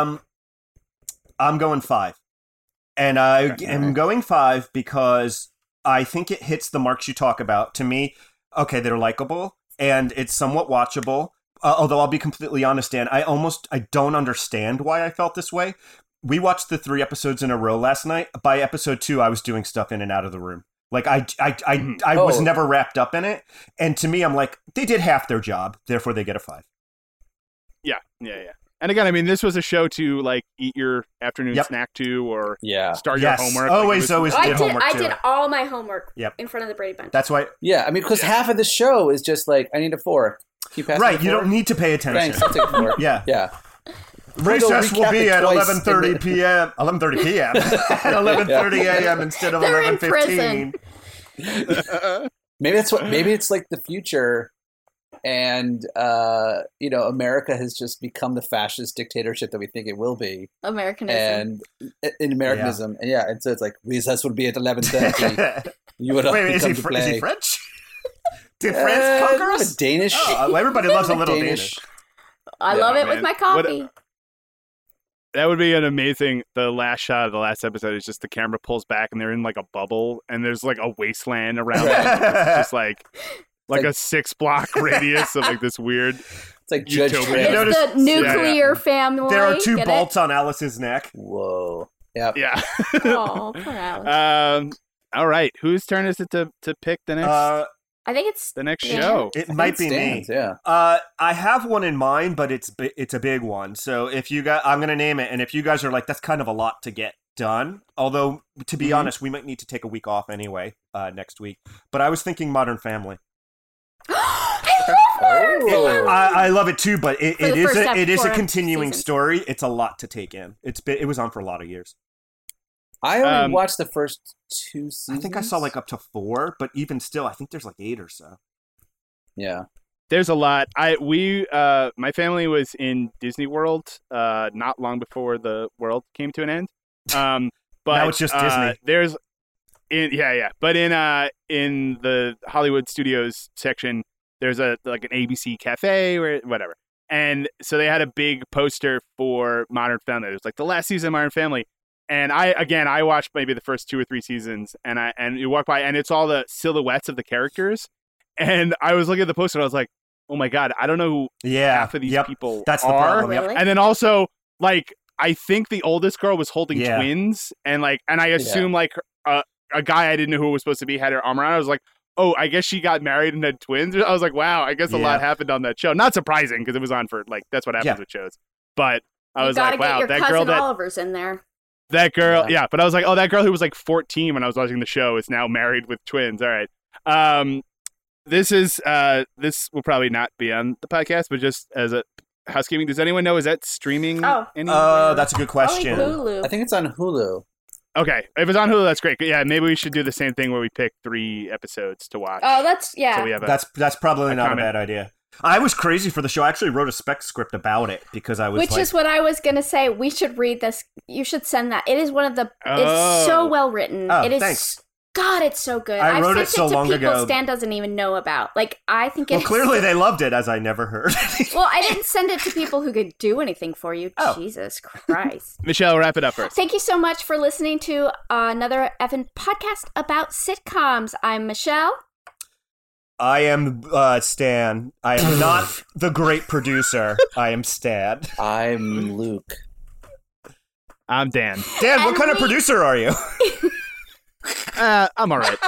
I'm going 5. And I am going 5 because I think it hits the marks you talk about. To me, okay, they're likable and it's somewhat watchable. Although I'll be completely honest, Dan, I don't understand why I felt this way. We watched the 3 episodes in a row last night. By episode 2, I was doing stuff in and out of the room. Like I was never wrapped up in it. And to me, I'm like, they did half their job. Therefore, they get a 5. Yeah. And again, I mean, this was a show to like eat your afternoon snack to, or start your homework. Always did homework. I did all my homework in front of the Brady Bunch. That's why. Yeah, I mean, because half of the show is just like, I need a fork. Right, you don't need to pay attention. Thanks, I'll take a fork. Yeah. Recess will be at 11:30 p.m. 11:30 p.m. at 11:30 a.m. instead of 11:15. Maybe it's like the future. And, America has just become the fascist dictatorship that we think it will be. Americanism. And in Americanism. Yeah. And so it's like, recess would be at 11:30. You would Wait, is he French? Did France conquer us? Danish? Oh, everybody loves a little Danish. I love it with my coffee. That would be an amazing. The last shot of the last episode is just the camera pulls back and they're in like a bubble and there's like a wasteland around them. It's just like a 6-block radius of like this weird. It's like Judge Dredd. It's the nuclear family. There are 2 bolts on Alice's neck. Whoa. Yep. Yeah. Oh, poor Alice. All right. Whose turn is it to pick the next? I think it's the next show. It might be me. Yeah. I have one in mind, but it's a big one. So if you guys, I'm going to name it, and if you guys are like, that's kind of a lot to get done. Although to be honest, we might need to take a week off anyway next week. But I was thinking Modern Family. I love it too, but it is a continuing story. It's a lot to take in. It was on for a lot of years. I only watched the first 2 seasons. I think I saw like up to 4, but even still, I think there's like 8 or so. Yeah, there's a lot. My family was in Disney World not long before the world came to an end. But now it's just Disney. But in the Hollywood Studios section, there's an ABC cafe or whatever, and so they had a big poster for Modern Family. It was like the last season of Modern Family. And I watched maybe the first 2 or 3 seasons, and you walk by, and it's all the silhouettes of the characters. And I was looking at the poster, and I was like, "Oh my god, I don't know who half of these people That's are." The problem. Really? And then also, like, I think the oldest girl was holding twins, and I assume like a guy I didn't know who it was supposed to be had her arm around. I was like, "Oh, I guess she got married and had twins." I was like, "Wow, I guess a lot happened on that show." Not surprising because it was on for like that's what happens with shows. But I was like, "Wow, that girl that Oliver's in there." That girl, but I was like, oh, that girl who was like 14 when I was watching the show is now married with twins. All right. This will probably not be on the podcast, but just as a housekeeping, does anyone know, is that streaming anywhere? That's a good question. Hulu. I think it's on Hulu. Okay. If it's on Hulu, that's great. Yeah, maybe we should do the same thing where we pick 3 episodes to watch. Oh, that's, yeah. So we have that's probably not a bad idea. I was crazy for the show. I actually wrote a spec script about it because I was Which is what I was going to say. We should read this. You should send that. It is one of the... It's so well written. Oh, it is... Thanks. God, it's so good. I wrote I've it so sent it long to people ago. Stan doesn't even know about. Like, I think Well, clearly they loved it, as I never heard. Well, I didn't send it to people who could do anything for you. Oh. Jesus Christ. Michelle, wrap it up first. Thank you so much for listening to another effing podcast about sitcoms. I'm Michelle. I am Stan. I am not the great producer. I am Stan. I'm Luke. I'm Dan. Dan, what kind of producer are you? I'm all right.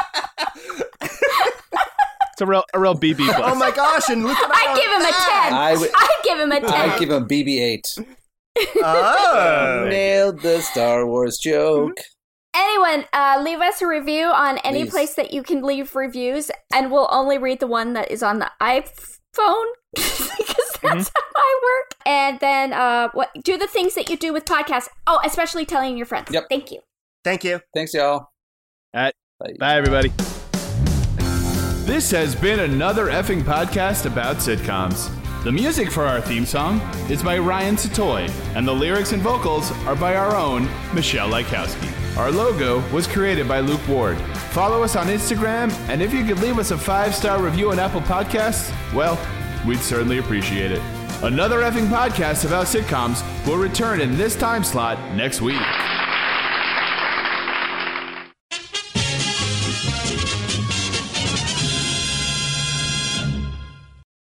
It's a real BB plus. Oh my gosh! And look at I'd give him a 10. I'd give him a 10. I'd give him BB-8. Oh, nailed the Star Wars joke. Anyone, leave us a review on any place that you can leave reviews, and we'll only read the one that is on the iPhone because that's how I work. And then, do the things that you do with podcasts. Oh, especially telling your friends. Yep. Thank you. Thank you. Thanks, y'all. All right. Bye, everybody. This has been another effing podcast about sitcoms. The music for our theme song is by Ryan Satoy, and the lyrics and vocals are by our own Michelle Likowski. Our logo was created by Luke Ward. Follow us on Instagram, and if you could leave us a 5-star review on Apple Podcasts, well, we'd certainly appreciate it. Another effing podcast about sitcoms will return in this time slot next week.